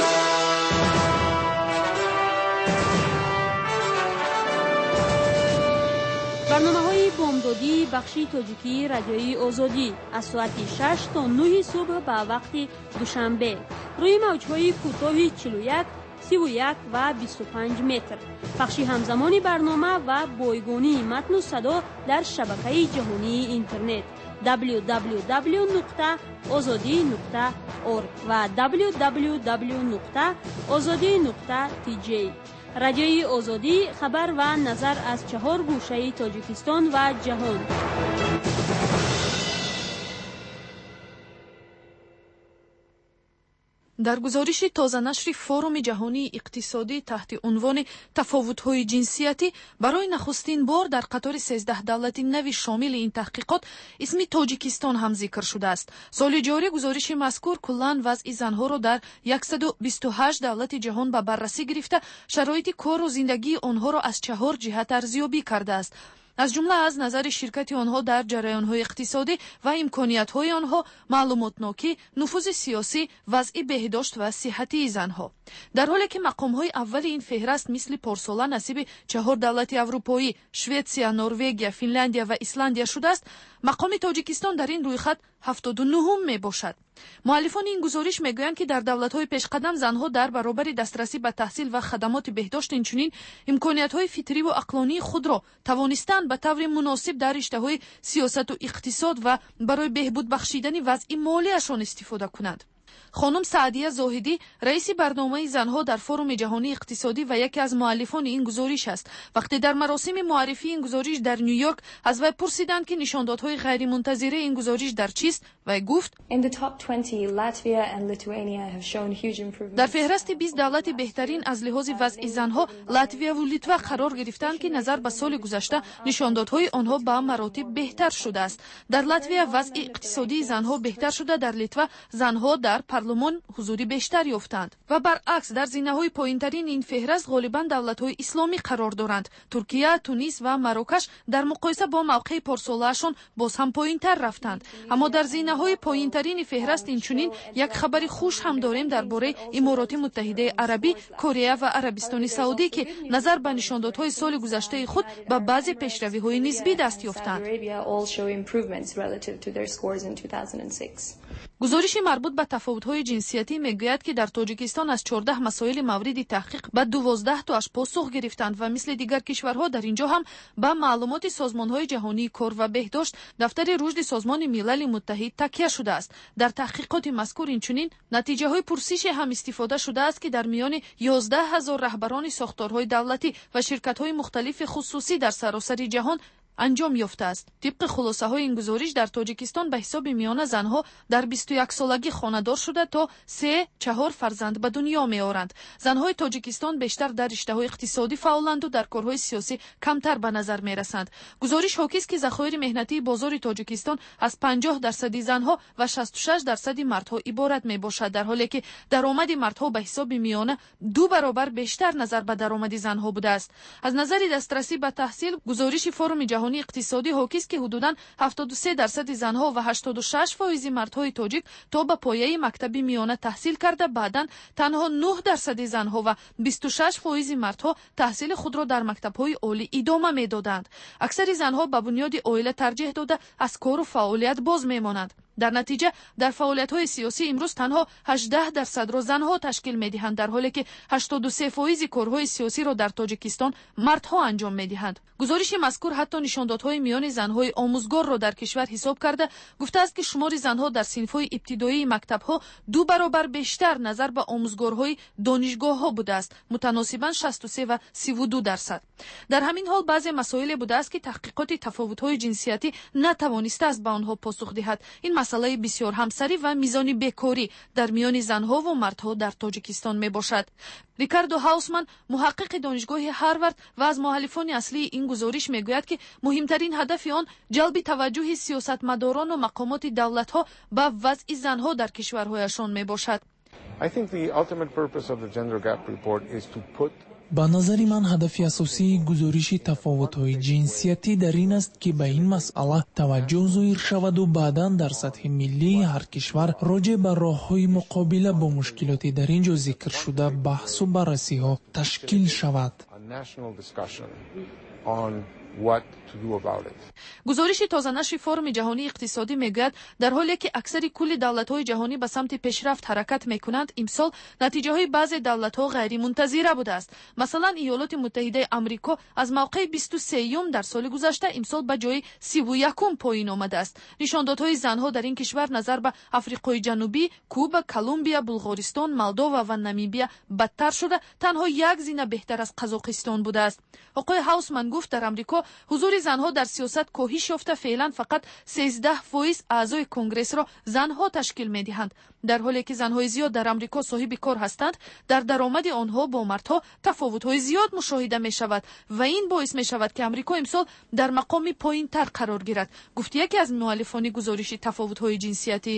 برنامه‌های بامدادی بخشی تاجیکی رادیوی آزادی از ساعت شش تا نه صبح به وقت دوشنبه روی موج‌های کوتاه چهل و یک، سی و یک و بیست و پنج متر. بخشی همزمانی برنامه و بایگانی متن و صدا در شبکه جهانی اینترنت دبلیو دبلیو دبلیو نقطه آزادی نقطه اورگ و دبلیو دبلیو دبلیو نقطه آزادی نقطه تی جی. رادیوی آزادی خبر و نظر از چهار گوشه تاجیکستان و جهان. در گزارش تازه نشر فورум جهانی اقتصادی تحت عنوان تفاوت‌های جنسیتی برای نخستین بار در قطار سیزده دولت نو شامل این تحقیقات اسم تاجیکستان هم ذکر شده است. سال جاری گزارش مذکور کلاً وضع زنها را در صد و بیست و هشت دولت جهان به بررسی گرفته شرایط کار و زندگی آنها را از چهار جهت ارزیابی کرده است. از جمله از نظر شرکت آنها در جریان‌های اقتصادی و امکانیت‌های آنها، معلومات‌ناکی، نفوذ سیاسی، وضع بهداشت و صحتی زنها. در حالی که مقام‌های اول این فهرست مثل پارسالا نصیب چهار دولت اروپایی، شویتسیا، نروژ، فنلاندیا و ایسلندیا شده است، مقام تاجیکستان در این رویخط هفتاد و نهم می باشد. مؤلفان این گزارش میگویند که در دولت‌های پیشقدم زنها در برابر دسترسی به تحصیل و خدمات بهداشت اینچنین امکانیت‌های فطری و عقلانی خود را توانستند به طور مناسب در رشته‌های سیاست و اقتصاد و برای بهبود بخشیدن وضع مالی‌شان استفاده کنند. خانم سعدیه زاهدی رئیس برنامه زنها در فورум جهانی اقتصادی و یکی از مؤلفان این گزارش است. وقتی در مراسم معرفی این گزارش در نیویورک از وی پرسیدند که نشاندادهای غیر منتظره این گزارش در چیست، و گفت در فهرست بیست دولت بهترین از لحاظ وضع زنها لاتویا و لیتوا قرار گرفتند که نظر به سال گذشته نشاندادهای آنها به مراتب بهتر شده است. در لاتویا وضع اقتصادی زنها بهتر شده، در لیتوا زنها در парлумон ҳузури бештар ёфтанд ва баръакс дар зинаҳои поинтарин ин феҳраст ғолибан давлатҳои исломӣ қарор доранд. Туркия, Тунис ва Марокаш дар муқоиса бо мавқеи порсолаашон боз ҳам поинтар рафтанд. Аммо дар зинаҳои поинтарини феҳраст инчунин як хабари хуш ҳам дорем дар бораи Имороти Муттаҳидаи Арабӣ, Корея ва Арабистони Саудӣ ки назар ба нишондодҳои соли гузаштаи худ ба баъзе пешравиҳои нисбӣ даст ёфтанд. гузориши марбут ба тафовутҳои ҷинсиятӣ мегӯяд ки дар Тоҷикистон аз чордаҳ масоили мавриди таҳқиқ ба дувоздаҳ тоаш посух гирифтанд ва мисли дигар кишварҳо дар ин ҷо ҳам ба маълумоти созмонҳои ҷаҳонии кор ва беҳдошт, дафтари рушди созмони милали муттаҳид такя шудааст. Дар таҳқиқоти мазкур инчунин натиҷаҳои пурсише ҳам истифода шудааст ки дар миёни ёздаҳ ҳазор раҳбарони сохторҳои давлатӣ ва ширкатҳои мухталифи хусусӣ дар саросари ҷаҳон анҷом ёфтааст. Тибқи хулосаҳои ин гузориш дар Тоҷикистон ба ҳисоби миёна занҳо дар бисту яксолагӣ хонадор шуда то се чаҳор фарзанд ба дунё меоранд. Занҳои Тоҷикистон бештар дар риштаҳои иқтисодӣ фаъоланду дар корҳои сиёсӣ камтар ба назар мерасанд. Гузориш ҳокист ки захоири меҳнатии бозори Тоҷикистон аз панҷоҳ дарсади занҳо ва шасту шаш дарсади мардҳо иборат мебошад, дар ҳоле ки даромади мардҳо ба ҳисоби миёна ду баробар бештар назар ба даромади занҳо будааст. Аз назари дастрасӣ ба таҳсил, гузориши форуми ҷаҳонии иқтисодӣ ҳокист ки ҳудудан ҳафтоду се дарсади занҳо ва ҳаштоду шаш фоизи мардҳои тоҷик то ба пояи мактаби миёна таҳсил карда, баъдан танҳо нӯҳ дарсади занҳо ва бисту шаш фоизи мардҳо таҳсили худро дар мактабҳои олӣ идома медоданд. Аксари занҳо ба бунёди оила тарҷеҳ дода аз кору фаъолият боз мемонанд. дар натиҷа дар фаъолиятҳои сиёсӣ имрӯз танҳо ҳаждаҳ дарсадро занҳо ташкил медиҳанд, дар ҳоле ки ҳаштоду се фоизи корҳои сиёсиро дар Тоҷикистон мардҳо анҷом медиҳанд. гузориши мазкур ҳатто нишондодҳои миёни занҳои омӯзгорро дар кишвар ҳисоб карда гуфтааст ки шумори занҳо дар синфҳои ибтидоии мактабҳо ду баробар бештар назар ба омӯзгорҳои донишгоҳҳо будааст, мутаносибан шасту се ва сиву ду дарсад. дар ҳамин ҳол баъзе масоиле будааст ки таҳқиқоти тафовутҳои ҷинсиятӣ натавонистааст ба онҳо посух диҳад. ин масъалаи бисёр ҳамсарӣ ва мизони бекорӣ дар миёни занҳову мардҳо дар Тоҷикистон мебошад. Рикардо Хаусман, муҳаққиқи донишгоҳи Ҳарвард ва аз муаллифони аслии ин гузориш мегӯяд ки муҳимтарин ҳадафи он ҷалби таваҷҷӯҳи сиёсатмадорону мақомоти давлатҳо ба вазъи занҳо дар кишварҳояшон мебошад. I think the ultimate purpose of the Gender Gap Report is to put ба назари ман ҳадафи асосии гузориши тафовутҳои ҷинсиятӣ дар ин аст ки ба ин масъала таваҷҷӯҳ зоҳир шаваду баъдан дар сатҳи миллии ҳар кишвар роҷеъ ба роҳҳои муқобила бо мушкилоти дар ин ҷо зикршуда баҳсу баррасиҳо ташкил шавад. гузориши тозанашри форуми ҷаҳонии иқтисодӣ мегӯяд дар ҳоле ки аксари кулли давлатҳои ҷаҳонӣ ба самти пешрафт ҳаракат мекунанд, имсол натиҷаҳои баъзе давлатҳо ғайримунтазира будааст. масалан, иёлоти муттаҳидаи амрико аз мавқеи бисту сеюм дар соли гузашта имсол ба ҷои сиву якум поин омадааст. нишондодҳои занҳо дар ин кишвар назар ба африқои ҷанубӣ, Куба, Колумбия, Булғористон, Молдова ва Намибия бадтар шуда танҳо як зина беҳтар аз Қазоқистон будааст. оқои Хаусман гуфт, дар амрико ҳузури занҳо дар сиёсат коҳиш ёфта феълан фақат сенздаҳ фоиз аъзои конгрессро занҳо ташкил медиҳанд. дар ҳоле ки занҳои зиёд дар амрико соҳиби кор ҳастанд, дар даромади онҳо бо мардҳо тафовутҳои зиёд мушоҳида мешавад ва ин боис мешавад ки амрико имсол дар мақоми поинтар қарор гирад, гуфт яке аз муаллифони гузориши тафовутҳои ҷинсиятӣ.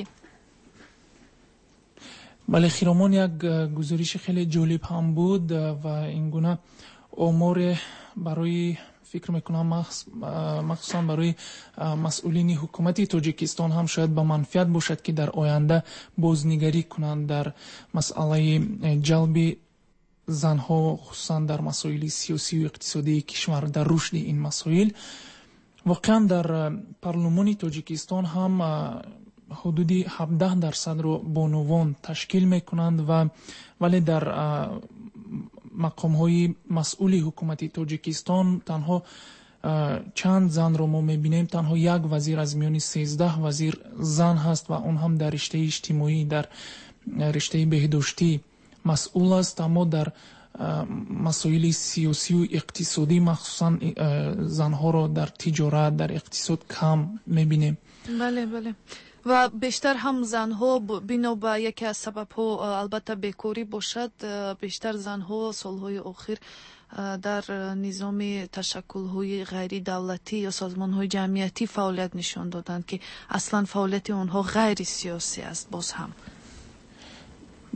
бале хиромон, як гузориши хеле ҷолиб ҳам буд ва ин гуна оморе барои фикр мекунам махсусан барои масъулини ҳукумати Тоҷикистон ҳам шояд ба манфиат бошад ки дар оянда бознигарӣ кунанд дар масъалаи ҷалби занҳо, хусусан дар масоили сиёсию иқтисодии кишвар, дар рушди ин масоил. воқеан дар парлумони Тоҷикистон ҳам ҳудуди ҳабдаҳ дарсадро бонувон ташкил мекунанд ва вале дар мақомҳои масъули ҳукумати Тоҷикистон танҳо чанд занро мо мебинем, танҳо як вазир аз миёни сездаҳ вазир зан ҳаст ва он ҳам дар риштаи иҷтимоӣ, дар риштаи беҳдоштӣ масъул аст, аммо дар масоили сиёсию иқтисодӣ махсусан занҳоро дар тиҷорат, дар иқтисод кам мебинем. бале бале ва бештар ҳам занҳо бино ба яке аз сабабҳо албатта бекорӣ бошад, бештар занҳо солҳои охир дар низоми ташаккулҳои ғайридавлатӣ ё созмонҳои ҷамъиятӣ фаъолият нишон доданд ки аслан фаъолияти онҳо ғайри сиёсӣ аст. боз ҳам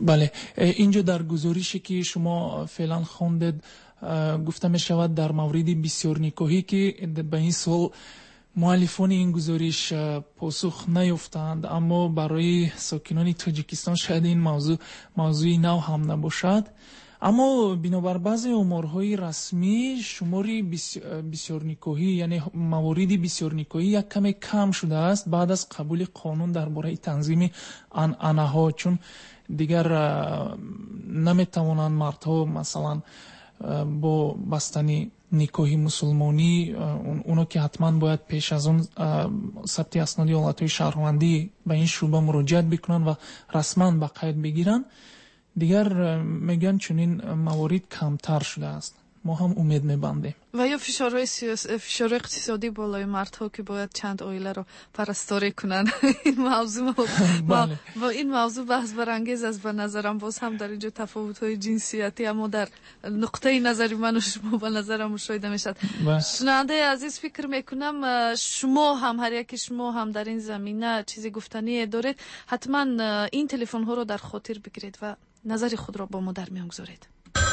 بله، اینجا در گزارشی که شما فعلا خوندید گفته می شود در مورد بسیار نیکویی که به این سال مؤلفان این گزارش پاسخ نیافتند، اما برای ساکنان تاجیکستان شاید این موضوع موضوعی نو هم نباشد. اما بنابر بعضی آمارهای رسمی شماری بسیار نیکویی یعنی موارد بسیار نیکویی یک کمی کم شده است بعد از قبول قانون درباره تنظیم عنعنه‌ها، چون دیگر نمیتوانند مردها مثلا با بستن نیکاحی مسلمانی اونا که حتما باید پیش از اون ثبت اسناد حالتهای شهروندی به این شعبه مراجعت بکنن و رسما به قید بگیرن، دیگر میگن چنین موارد کمتر شده است. ما هم امید میبندیم. و یا فشارهای سیاسی، فشار اقتصادی بالای مردها که باید چند عائله رو پرستاری کنن. این موضوع با, با این موضوع بحث برانگیز است به نظرم. باز هم در اینجا تفاوت‌های جنسیتی اما در نقطه نظر من و شما به نظرم مشاهده میشد. شنونده عزیز فکر میکنم شما هم هر یک شما هم در این زمینه چیزی گفتنی دارید، حتما این تلفن ها رو در خاطر بگیرید و نظر خود را با ما در میان گذارید.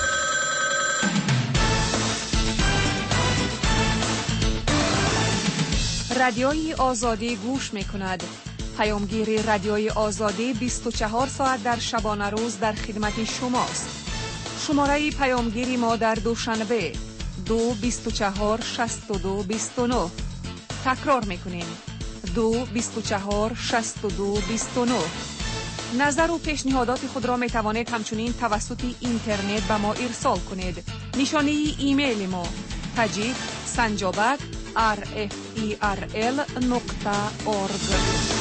رادیوی آزادی گوش می کند. پیامگیر رادیوی آزادی بیست و چهار ساعت در شبانه روز در خدمت شماست. شماره پیامگیری ما در دوشنبه دو بیست و چهار شصت و دو بیست و نه. تکرار می کنیم دو بیست و چهار شصت و دو بیست و نه. نظر و پیشنهادات خود را می توانید همچنین توسط اینترنت به ما ارسال کنید. نشانه ایمیل ما تاجیک سنجابک آر اف ای آر ال نقطه اورگ.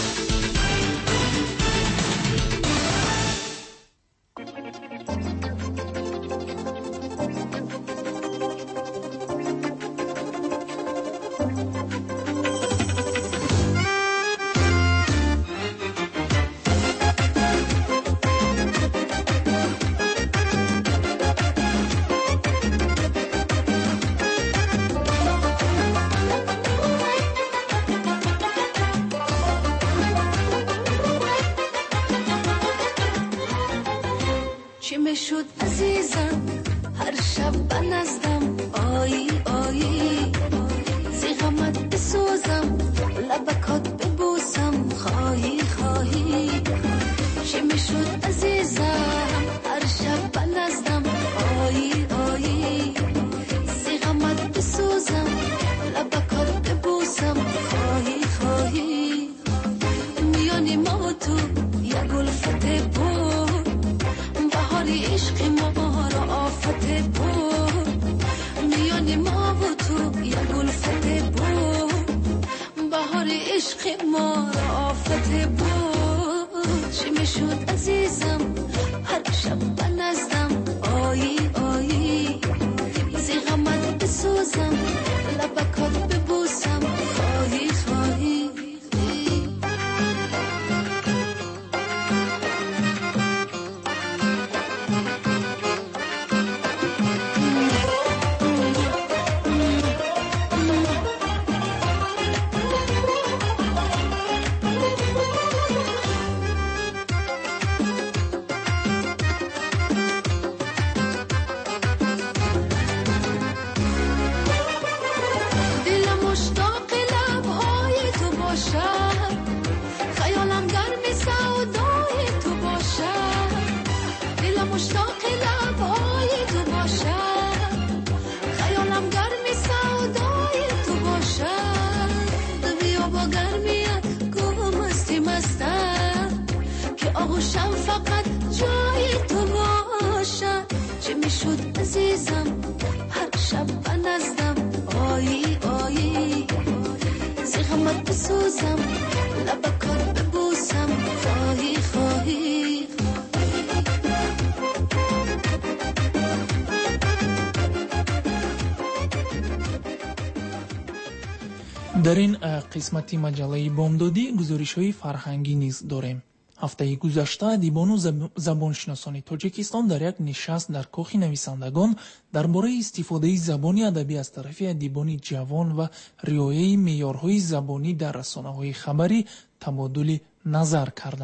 در این قسمتی مجله بامدادی گزارش‌های فرهنگی نیز داریم. هفته گذشته ادیبان و زبانشناسان تاجیکستان در یک نشست در کاخ نویسندگان درباره استفاده زبان ادبی از طرف ادیبان جوان و رعایت معیارهای زبانی در رسانه‌های خبری تبادل نظر کردند.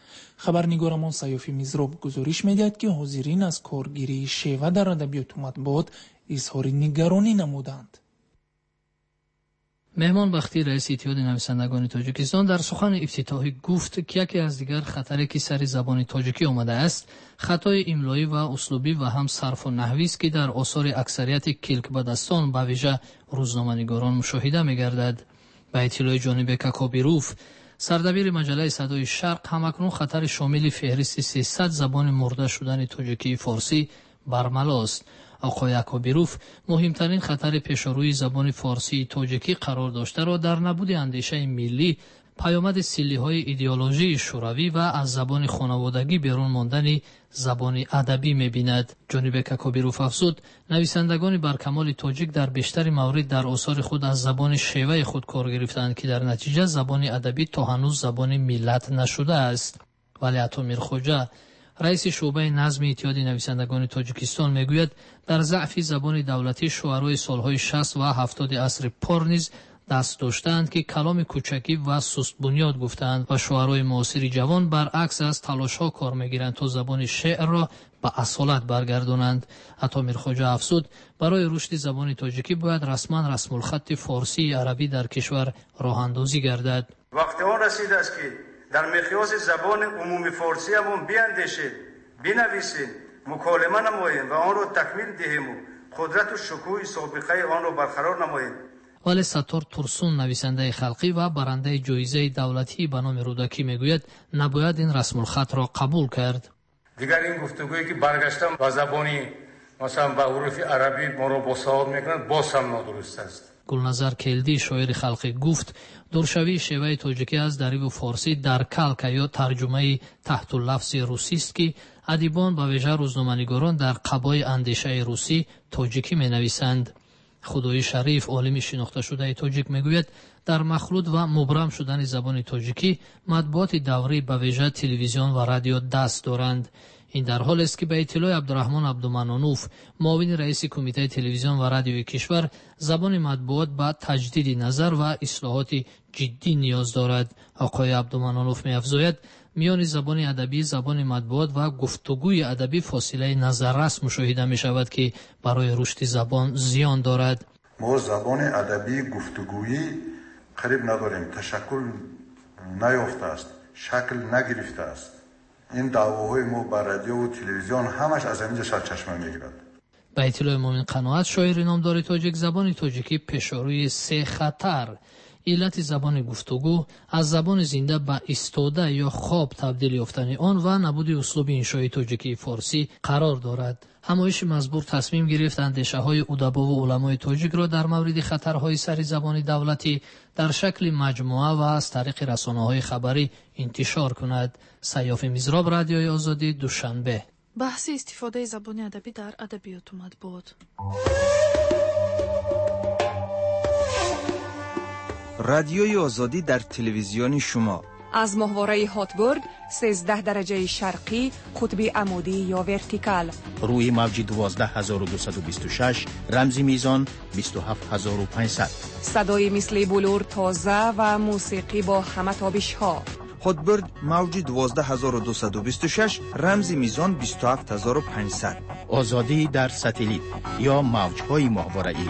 خبرنگارمان سیافی میزراب گزارش میدهد که حاضرین از کارگیری شیوه در ادبیات و مطبوعات اظهار نگرانی نمودند. مهمان بختی رئیس اتحاد نویسندگان تاجیکستان در سخن افتتاحی گفت که یکی از دیگر خطری که سر زبان تاجیکی آمده است خطای املایی و اسلوبی و هم صرف و نحوی است که در آثار اکثریت کلکبدستان به ویژه روزنامه‌نگاران مشاهده می‌گردد. به اطلاع جانب کاکابیروف سردبیر مجله صدای شرق همکنون خطر شامل فهرست سیصد زبان مرده شدن تاجیکی فارسی برملا است. آقای اکابیروف مهمترین خطر پیشروی زبان فارسی تاجیکی قرار داشته را در نبود اندیشه ملی، پیامد سیلی‌های ایدئولوژی شوروی و از زبان خانوادگی بیرون ماندن زبان ادبی می‌بیند. جانب اکابیروف افزود نویسندگان برکمال تاجیک در بیشتر موارد در آثار خود از زبان شیوه خود کار گرفتند که در نتیجه زبان ادبی تا هنوز زبان ملت نشده است. ولی عطا میرخواجه رئیس شعبه نظم اتحاد نویسندگان تاجیکستان میگوید در ضعف زبان دولتی شعرای سالهای شصت و هفتاد عصر پار نیز دست داشتند که کلام کوچکی و سست بنیاد گفتند و شعرای معاصر جوان برعکس از تلاش‌ها کار میگیرند تا زبان شعر را به اصالت برگردانند. عطا میرخواجه افزود برای رشد زبان تاجیکی باید رسما رسم الخط فارسی عربی در کشور راه اندازی گردد. وقت آن رسیده است که در مقیاس زبان عمومی فارسی همون بیاندیشیم، بنویسیم، مکالمه نماییم و آن را تکمیل دهیم و قدرت و شکوه سابقه آن را برقرار نماییم. ولی ستار ترسون نویسنده خلقی و برنده جایزه دولتی به نام رودکی میگوید نباید این رسم الخط را قبول کرد. دیگر این گفتگویی که برگشتن با زبانی مثلا با حروف عربی ما را با سوال میکنند باز هم نادرست است. گلنظر کلدی شاعر خلقی گفت دورشوی شیوه تاجیکی از دریب فارسی در کلک یا ترجمه تحت لفظ روسی است که ادیبان به ویژه روزنامه‌نگاران در قبای اندیشه روسی تاجیکی می نویسند. خدای شریف عالم شناخته شده تاجیک میگوید در مخلوط و مبرم شدن زبان تاجیکی مطبوعات دوری به ویژه تلویزیون و رادیو دست دارند. این در حال است که به اطلاع عبدالرحمن عبدالمنانوف معاون رئیس کمیته تلویزیون و رادیوی کشور زبان مطبوعات با تجدید نظر و اصلاحات جدی نیاز دارد. آقای عبدالمنانوف می‌افزاید میان زبان ادبی زبان مطبوعات و گفتگوی ادبی فاصله نظررس مشاهده می شود که برای رشد زبان زیان دارد. ما زبان ادبی گفتگویی قریب نداریم، تشکل نیافته است، شکل نگرفته است. این دعواهای ما بر رادیو و تلویزیون همش از اینجا سرچشمه میگیرد. به اطلاع مومن قناعت شاعر نامدار تاجیک زبان تاجیکی پیشروی سه خطر علت زبان گفتگو از زبان زنده به ایستاده یا خواب تبدیل یافتن آن و نبود اسلوب انشایی تاجیکی فارسی قرار دارد. همایش مزبور تصمیم گرفت اندیشه های ادبا و علمای تاجیک را در مورد خطرهای سر زبان دولتی در شکل مجموعه و از طریق رسانه های خبری انتشار کند. سیاف میزراب، رادیوی آزادی، دوشنبه. بحث استفاده زبان ادبی در ادبیات و مطبوعات. رادیوی آزادی در تلویزیون شما از ماهواره هاتبورگ سیزده درجه شرقی قطب عمودی یا ورتیکال روی موج دوازده هزار و دویست و بیست و شش رمزی میزان بیست و هفت هزار و پانصد صدای مثل بلور تازه و موسیقی با همه تابش ها. هاتبورگ موج دوازده هزار و دویست و بیست و شش رمزی میزان بیست و هفت هزار و پانصد. آزادی در ساتلیت یا موجهای ماهواره‌ای.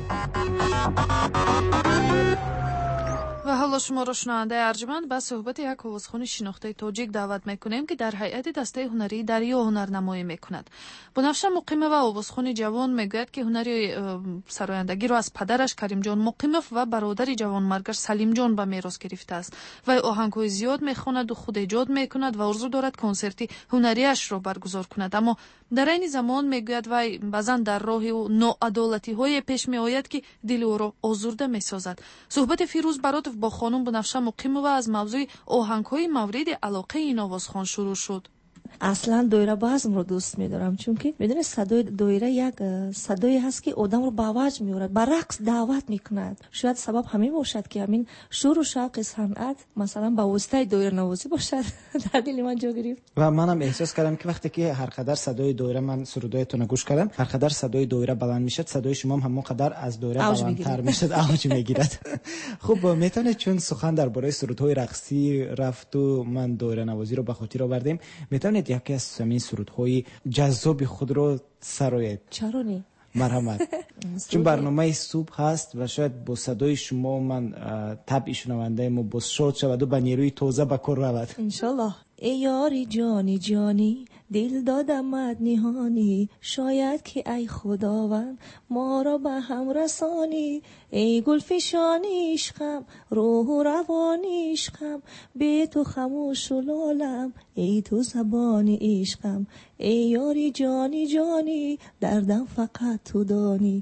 و حالا شما را شنونده ارجمند به صحبت یک آوازخوان شناخته تاجیک دعوت میکنیم که در هیئت دسته هنری دریا هنرنمایی میکند. بنفشه مقیمه و آوازخوان جوان میگوید که هنری سرایندگی را از پدرش کریم جان مقیموف و برادر جوان مرگش سلیم جان به میراث گرفته است. وی آهنگ‌های زیاد میخواند و خود ایجاد میکند و آرزو دارد کنسرتی هنریش را برگزار کند، اما در این زمان میگوید وی بعضن در راه و ناعدالتی های پیش میآید که دل او را آزرده میسازد. صحبت فیروز براتف با خانم بنفشه مقیمه و از موضوع آهنگ‌های مورد علاقه این آوازخوان شروع شد. اصلا دویره بازم رو دوست می‌دارم، چون که میدونی صدای دویره یک صدایی هست که آدم رو به وجد می‌آورد، به رقص دعوت می‌کند. شاید سبب همین باشد که همین شور و شوق صنعت مثلا با واسطه دویره نوازی باشد در دل من جا گرفت. و منم احساس کردم که وقتی که هر قدر صدای دویره من سرودایتون گوش کردم، هر قدر صدای دویره بلند میشد، صدای شما هم همون قدر از دویره بلندتر میشد، اوج میگیرد. خب میتونه چون سخن درباره سرودهای رقصی رفت و من دویره نوازی رو به خاطر آوردیم، میتونید یکی از همین سرودهای جذاب خود رو سرایت؟ چرا نی؟ مرحمت. چون برنامه صبح هست و شاید با صدای شما من طبع شنونده ما با شاد شود و به نیروی تازه به کار رود. انشالله. ای یاری جانی جانی دل دادمت نهانی، شاید که ای خداوند ما را به هم رسانی. ای گلفشانی عشقم روح و روانی عشقم، به تو خموش و لالم ای تو زبان عشقم. ای یاری جانی جانی دردم فقط تو دانی.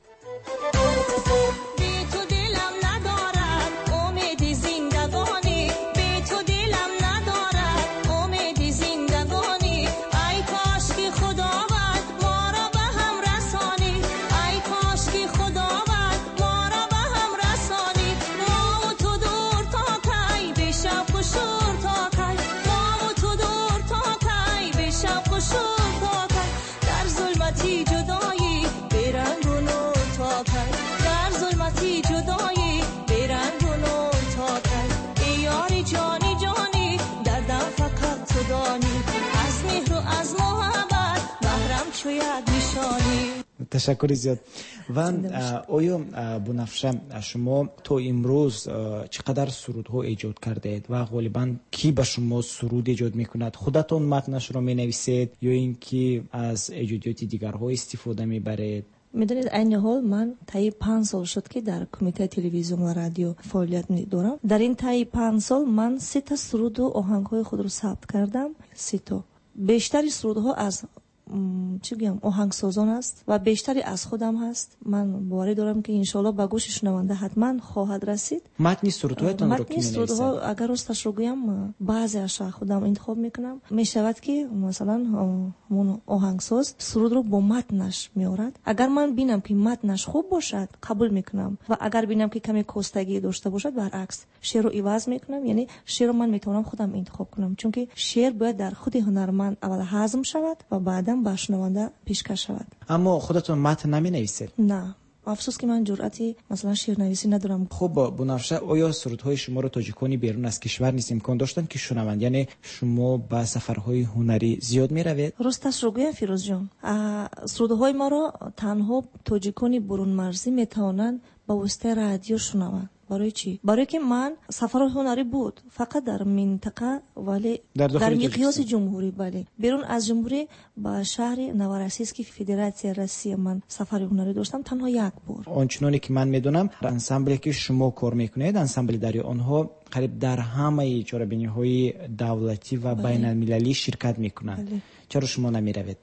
تشکر زیاد. و آیا بنفشه شما تا امروز چقدر سرودها ایجاد کردید و غالبا کی به شما سرود ایجاد میکند؟ خودتون متنش رو مینویسید یا اینکه از ایجادیات دیگرها استفاده میبرید؟ میدونید این حال من طی پنج سال شد که در کمیته تلویزیون و رادیو فعالیت می‌دارم. در این طی پنج سال من سه تا سرود و آهنگ‌های خود رو ثبت کردم. سه تا. بیشتری سرودها از چی بگم آهنگسازان است و بیشتری از خودم هست. من باوری دارم که انشالله به گوش شنونده حتما خواهد رسید. متن سرودهایتان رو کی متن سرودها اگر راستش رو بگم بعضی اش خودم انتخاب میکنم. میشود که مثلا همون آهنگساز سرود رو با متنش میارد. اگر من بینم که متنش خوب باشد قبول میکنم و اگر بینم که کمی کوستگی داشته باشد برعکس شعر رو عوض میکنم. یعنی شعر رو من میتونم خودم انتخاب کنم، چون که شعر باید در خود هنرمند اول هضم شود و بعدا به شنونده پیشکش شود. اما خودتون متن نمی نویسید؟ نه، افسوس که من جرأتی مثلا شعر نویسی ندارم. خب بنفشه آیا سرودهای شما رو تاجیکانی بیرون از کشور نیز امکان داشتن که شنوند؟ یعنی شما به سفرهای هنری زیاد می روید؟ راستش رو بگم فیروز جان، سرودهای ما رو تنها تاجیکانی برون مرزی میتونن با واسطه رادیو شنوند. برای چی؟ برای که من سفر هنری بود فقط در منطقه ولی در, در مقیاس جمهوری، ولی بیرون از جمهوری با شهر نوروسیسک که فدراسیون روسیه من سفر هنری داشتم تنها یک بار. آنچنانی که من میدونم انسامبلی که شما کار میکنید انسامبلی در آنها قریب در همه چاره‌بینی‌های دولتی و بین المللی شرکت میکنند. چرا شما نمیروید؟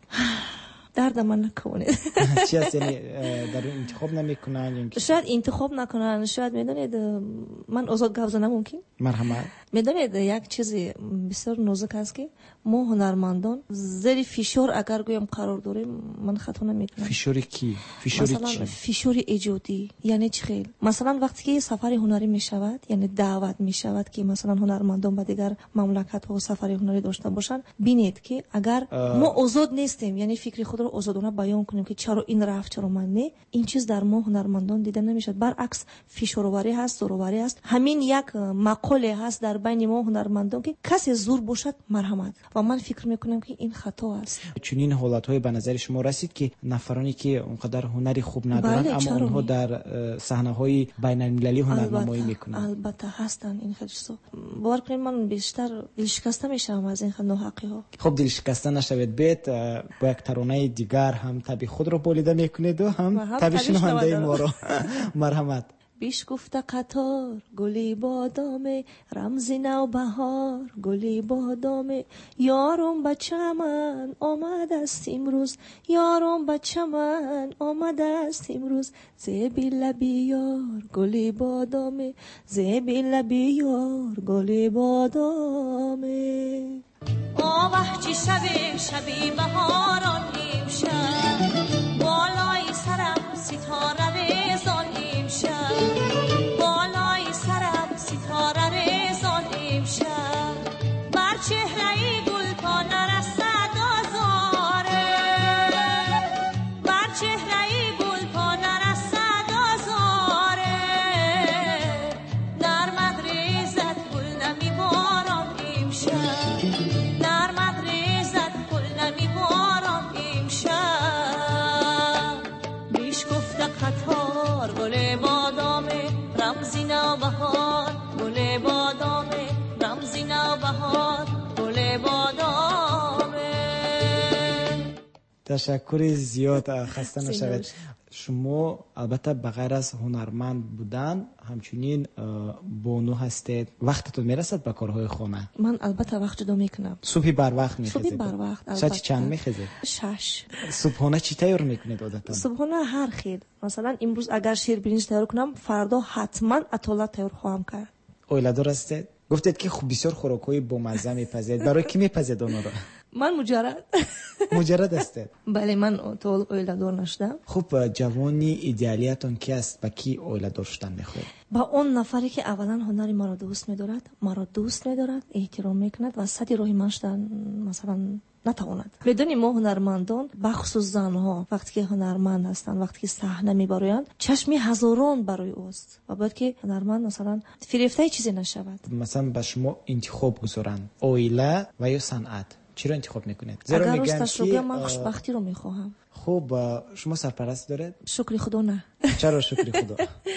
درد من نکنید. چی هست یعنی در انتخاب نمیکنن؟ شاید انتخاب نکنن، شاید میدونید من آزاد گپ زدم ممکن؟ مرحمت. میدونید یک چیزی بسیار نازک است که ما هنرمندان زیر فشار اگر گویم قرار داریم من خطا نمیکنم. فشار کی؟ فشار چی؟ مثلا فشار ایجادی. یعنی چی خیلی؟ مثلا وقتی که سفر هنری میشود، یعنی دعوت میشود که مثلا هنرمندان به دیگر مملکت ها سفر هنری داشته باشن، بینید که اگر ما آزاد نیستیم، یعنی فکر خود رو آزادانه بیان کنیم که چرا این رفت چرا من نه، این چیز در ما هنرمندان دیده نمیشه. برعکس فشارآوری هست، زورآوری هست. همین یک مقوله هست در بین ما هنرمندان که کسی زور باشد مرحمت، و من فکر میکنم که این خطا است. چون این حالت‌های به نظر شما رسید که نفرانی که اونقدر هنری خوب ندارند اما اونها در صحنه‌های بین‌المللی هنرنمایی میکنند؟ البته هستن این خصوصا. باور کنید من بیشتر دلشکسته میشم از این ناحقی ها. خب دلشکسته نشوید، بیت با یک ترانه دیگر هم طبیع خود رو بولیده میکنید و هم طبیع شنونده ما رو. مرحمت. بیش گفته قطار گلی بادامه، رمز نو بهار گلی بادامه، یارم بچه من آمد است امروز، یارم بچه من آمد است امروز، زیبی لبی یار گلی بادامه، زیبی لبی یار گلی بادامه. آوه چی شبی شبی بهاران امشب بالای سرم ستاره ریزان امشب بالای سرم ستاره ریزان امشب بر چهره گل پا نرسد آزاره بر چهره گل پا نرسد آزاره نرمد ریزد گل نمی باران امشب نرمد ریزد گل نمی باران امشب بیش گفته قطار گل بادامه رمزی نوبهار گل بادامه رمزی نوبهار گل بادامه. تشکر زیاد، خسته نشوید. شما البته بغیر از هنرمند بودن همچنین بانو هستید. وقتتون میرسد به کارهای خانه؟ من البته وقت جدا میکنم. صبحی بر وقت میخیزید؟ صبحی بر وقت البته. ساعت چند میخیزید؟ شش. صبحانه چی تیار میکنید عادتا؟ صبحانه هر خیل. مثلا امروز اگر شیر برنج تیار کنم فردا حتما اتولت تیار خواهم کرد. اویلادور هستید؟ گفتید که خب بسیار خوراکای با مزه میپزید. برای کی میپزید اونا رو؟ من مجرد. مجرد هستید؟ بله، من طول اویلادور نشدم. خب جوانی ایدئالیتون کی است؟ با کی اویلادور شدن میخواید؟ با اون نفری که اولا هنری مرا دوست می‌دارد، مرا دوست می‌دارد، احترام می‌کند و صد راهی من شدن مثلا نتواند. بدون ما هنرمندان بخصوص زنها وقتی که هنرمند هستند، وقتی که صحنه میبرویند چشمی هزاران برای اوست و باید که هنرمند مثلا فریفته چیزی نشود. مثلا با شما انتخاب گذارند اویله و یا صنعت، چرا انتخاب میکنید؟ زیرا اگر راستش رو بگم من خوشبختی رو میخواهم. خب شما سرپرست دارید؟ شکر خدا نه. چرا شکر خدا؟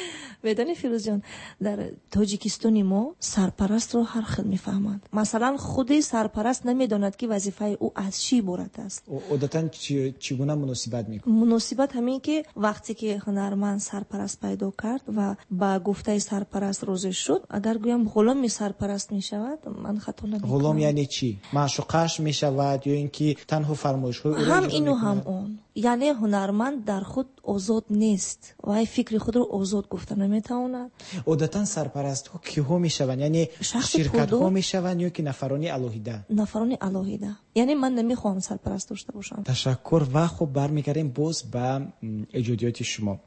بدانی فیروز جان، در تاجیکستان ما سرپرست رو هر خیل میفهمند. مثلا خودی سرپرست نمیداند که وظیفه او از چی عبارت است. عادتاً چگونه مناسبت میکنه؟ مناسبت همین که وقتی که هنرمند سرپرست پیدا کرد و با گفته سرپرست روزه شد، اگر گویم غلام سرپرست میشود، من خطا نمیکنم. غلام یعنی چی؟ معشوقش میشود یا اینکه تنها فرمایش‌های او هم اینو هم اون. یعنی هنرمند در خود آزاد نیست و فکر خود رو آزاد گفته نمیتواند. عادتاً سرپرست ها کیها میشوند؟ یعنی شرکت ها میشوند یا که نفرانی الهیده؟ نفرانی الهیده. یعنی من نمیخوام سرپرست داشته باشم. تشکر. و خب برمیگردیم باز به ایجادیات شما.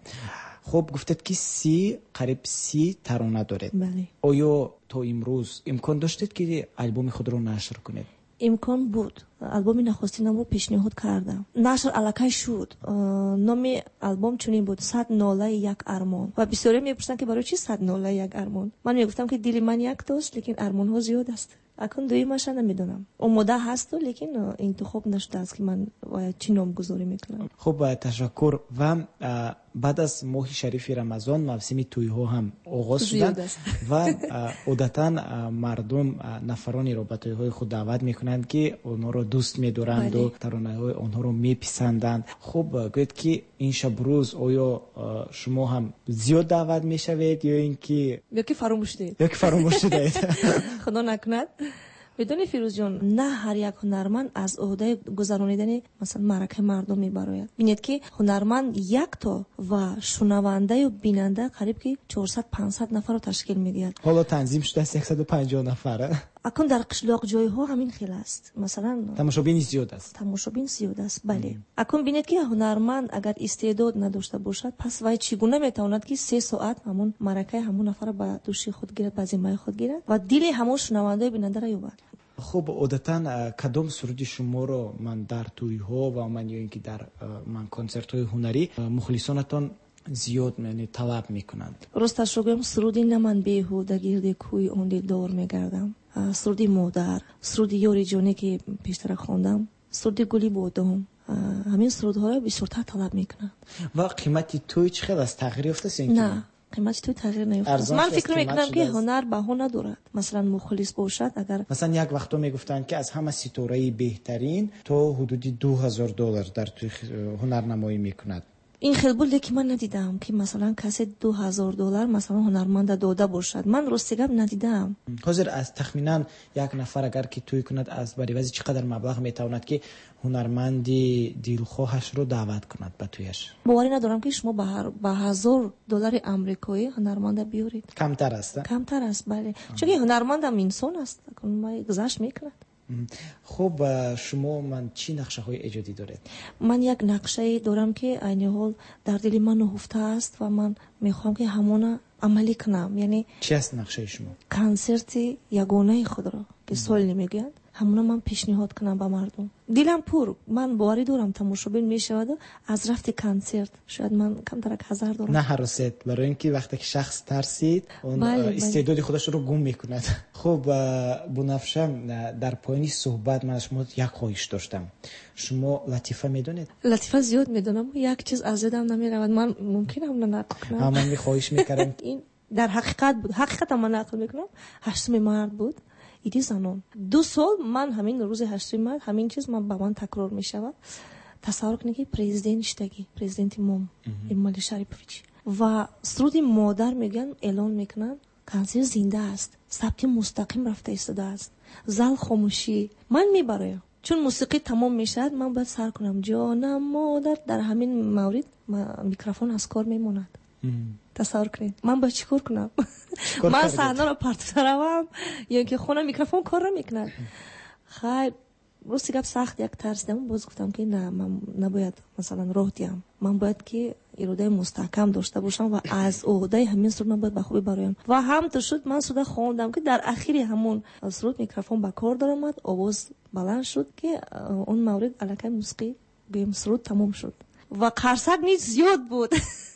خب گفتید که سی قریب سی ترانه دارید. بله. آیا تا امروز امکان داشتید که البوم خود رو نشر کنید؟ امکان بود. البوم نخستینم رو پیشنهاد کردم، نشر الکی شد. نام البوم چنین بود: صد ناله یک ارمان. و بسیاری میپرسن که برای چی صد ناله یک ارمان؟ من میگفتم که دل من یک تاست لیکن ارمان ها زیاد است. اکنون دویمش نمیدونم، اومده هست لیکن انتخاب نشده است که من چی نام گذاری میکنم. خب تشکر. و بعد از ماه شریف رمضان موسم توی ها هم آغاز شدن و عادتاً مردم نفرانی را به توی های خود دعوت میکنند که اونها رو دوست میدارند و ترانه های اونها رو میپسندند. خب گوید که این شب روز آیا شما هم زیاد دعوت میشوید یا اینکه یا که فراموش دید؟ یا که فراموش دید. خدا نکند. بدون فیروز جان، نه هر یک هنرمند از عهده گذرانیدن مثلا معرکه مردم میبراید. ببینید که هنرمند یک تا و شنونده و بیننده قریب که چهارصد پانصد نفر رو تشکیل میدهد. حالا تنظیم شده است صد و پنجاه نفره. اکنون در قشلاق جای ها همین خیلی است. مثلا تماشابین زیاد است. تماشابین زیاد است. بله. اکنون ببینید که هنرمند اگر استعداد نداشته باشد، پس وای چگونه میتواند که سه ساعت همون معرکه همون نفر به دوش خود گیرد، به ذمه خود گیرد و دل همون شنونده و بیننده را یابد. خب عادتاً کدام سرود شما رو من در توی ها و من یا اینکه در من کنسرت های هنری مخلصانتان زیاد یعنی طلب میکنند؟ راستش رو بگم سرودی نه من بیهوده گرد کوی اون دل دور میگردم، سرودی مادر، سرودی یاری جانی که پیشتر خواندم، سرودی گلی بودم، همین سرودها رو بسیار طلب میکنند. و قیمتی توی چقدر است؟ تغییر یافته؟ نه، قیمت تو تغییر نیفتاد. من فکر میکنم که هنر بها ندارد. مثلا مخلص باشد، اگر مثلا یک وقتا میگفتن که از همه ستاره بهترین تو حدود دو هزار دلار در توی هنرنمایی میکند. این خیلی بود که من ندیدم که مثلا کسی دو هزار دلار مثلا هنرمند داده باشد. من راستیگم ندیدم. حاضر از تخمینا یک نفر اگر که توی کند از بریوزی چقدر مبلغ میتواند که هنرمندی دلخواهش رو دعوت کند به تویش؟ باوری ندارم که شما به هر به هزار دلار آمریکایی هنرمند بیارید. کمتر است. کمتر است. بله. چون هنرمند هم انسان است. ما گذشت میکند. خب شما من چی نقشه های ایجادی دارید؟ من یک نقشه دارم که عین حال در دل من نهفته است و من میخوام که همون عملی کنم. یعنی چی است نقشه شما؟ کنسرت یگانه خود را که سال نمیگویند همون من پیشنهاد کنم به مردم. دلم پر، من باوری دارم تماشابین میشود از رفت کنسرت شاید من کمتر از هزار دارم. نه حراست، برای اینکه وقتی که شخص ترسید اون بله استعداد بله. خودش رو گم میکند. خب بنفشه در پایانی صحبت من شما یک خواهش داشتم. شما لطیفه میدونید؟ لطیفه زیاد میدونم، یک چیز از یادم نمیرود. من ممکنه هم نقل کنم. من خواهش میکردم این در حقیقت بود، حقیقت من نقل میکنم. هشتم مارد بود. ایدی زنان دو سال من همین روز هشتم مارد همین چیز من با من تکرار میشود. تصور کنید که پرزیدنت شتگی پرزیدنت موم امالی شریفویچ و سرود مادر میگن اعلان میکنن کنسرت زنده است، ثبت مستقیم رفته ایستاده است، زال خاموشی. من میبرایم چون موسیقی تمام میشد من باید سر کنم جانم مادر. در همین مورد میکروفون از کار میموند. تصور کنید من باید چیکار کنم؟ من صحنه رو پرت دارم یا که خونه میکروفون کار نمیکنه. خیر روزی گپ سخت یک ترسیدم، باز گفتم که نه من نباید مثلا راه دیم، من باید که اراده مستحکم داشته باشم و از عهده همین سرود من باید بخوبی برایم. و همونطور شد من سرود خواندم که در اخیر همون سرود میکروفون به کار درآمد، آواز بلند شد که اون مورد الکی موسیقی بهم سرود تمام شد و قرصک نیز زیاد بود.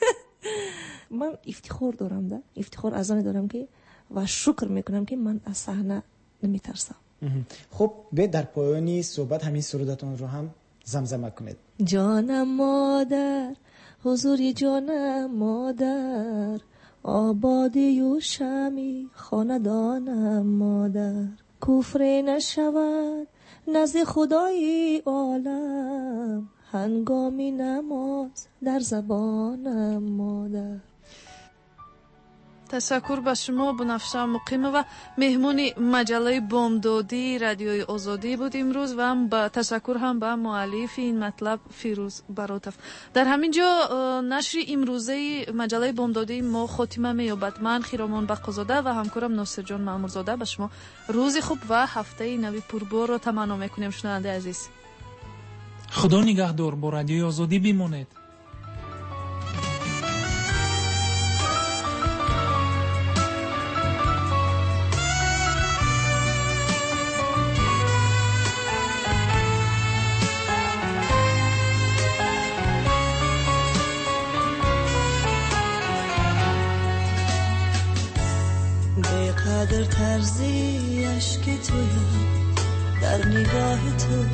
من افتخار دارم ده افتخار از آن دارم که و شکر میکنم که من از صحنه نمیترسم. خب به در پایانی صحبت همین سرودتون رو هم زمزمه کنید. جانم مادر حضوری جانم مادر آبادی و شمی خاندانم مادر کفر نشود نزد خدای عالم هنگامی نماز در زبانم مادر. تشکر به شما بنفشه مقیمه و مهمون مجله بامدادی رادیوی آزادی بود امروز و هم با تشکر هم به مؤلف این مطلب فیروز براتف. در همینجا نشر امروزه مجله بامدادی ما خاتمه مییابد. من خیرامان بقازاده و همکارم ناصر جان مامورزاده به شما روز خوب و هفته نوی پربار را تمنا میکنیم. شنونده عزیز خدا نگهدار، با رادیوی آزادی بمانید. قدر ترزی عشق تویم در نگاه تو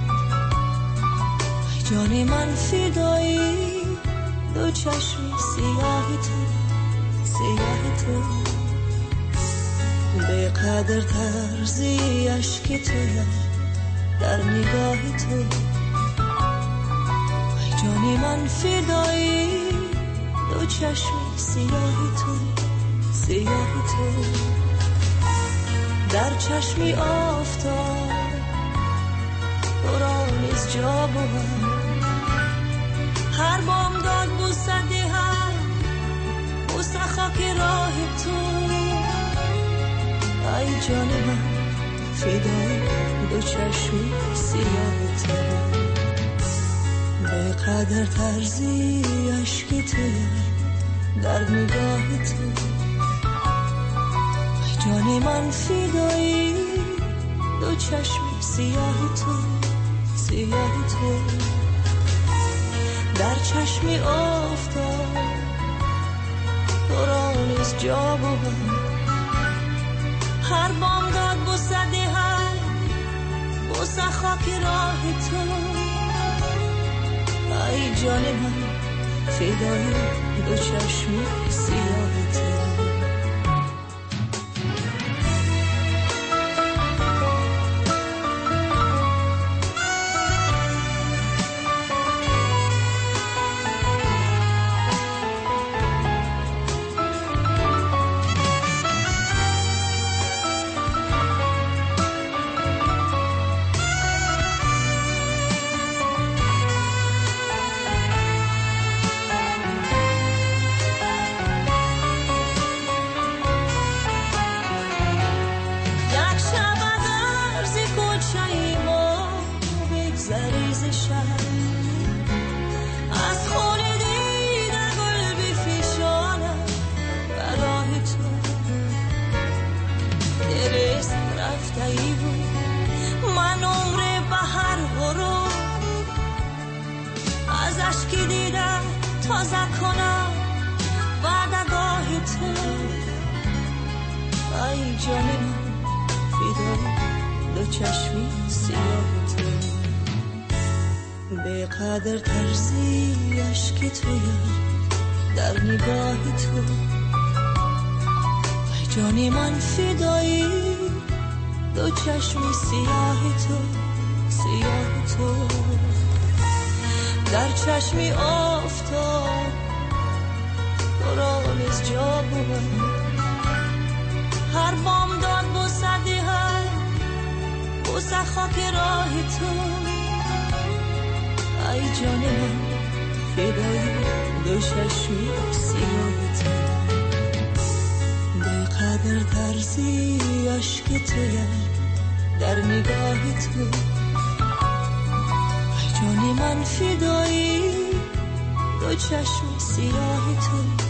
جانی من فدایی دو چشم سیاه تو سیاه تو به قدر ترزی عشق تویم در نگاه تو جانی من فدایی دو چشم سیاه تو سیاه تو در چشمی آفتاب دوران از جا بود هر بامداد بوسده هم بوسه خاک راه تو ای جان من فدای دو چشمی سیاه تو به قدر ترزی عشق تو در نگاه تو جانی من فدایی دو چشم سیاه تو سیاه تو در چشمی آفتاب دوران از جا بود هر بامداد بوسده هم بوسه خاک راه تو ای جان من فدای دو چشمی سیاه تو. تازه کنم وعدگاه تو ای جان من فدای دو چشمی سیاه تو به قدر ترزی عشق تویم در نگاه تو ای جان من فدای دو چشمی سیاه تو سیاه تو در چشمی آفتاب دوران از جا بود هر بام داد بوسدی هر بوسه خاک راه تو ای جان من فدای دو چشمی سیاه تو به قدر ترزی عشق تویم در نگاه تو ای جان من فدای دو چشم سیاه تو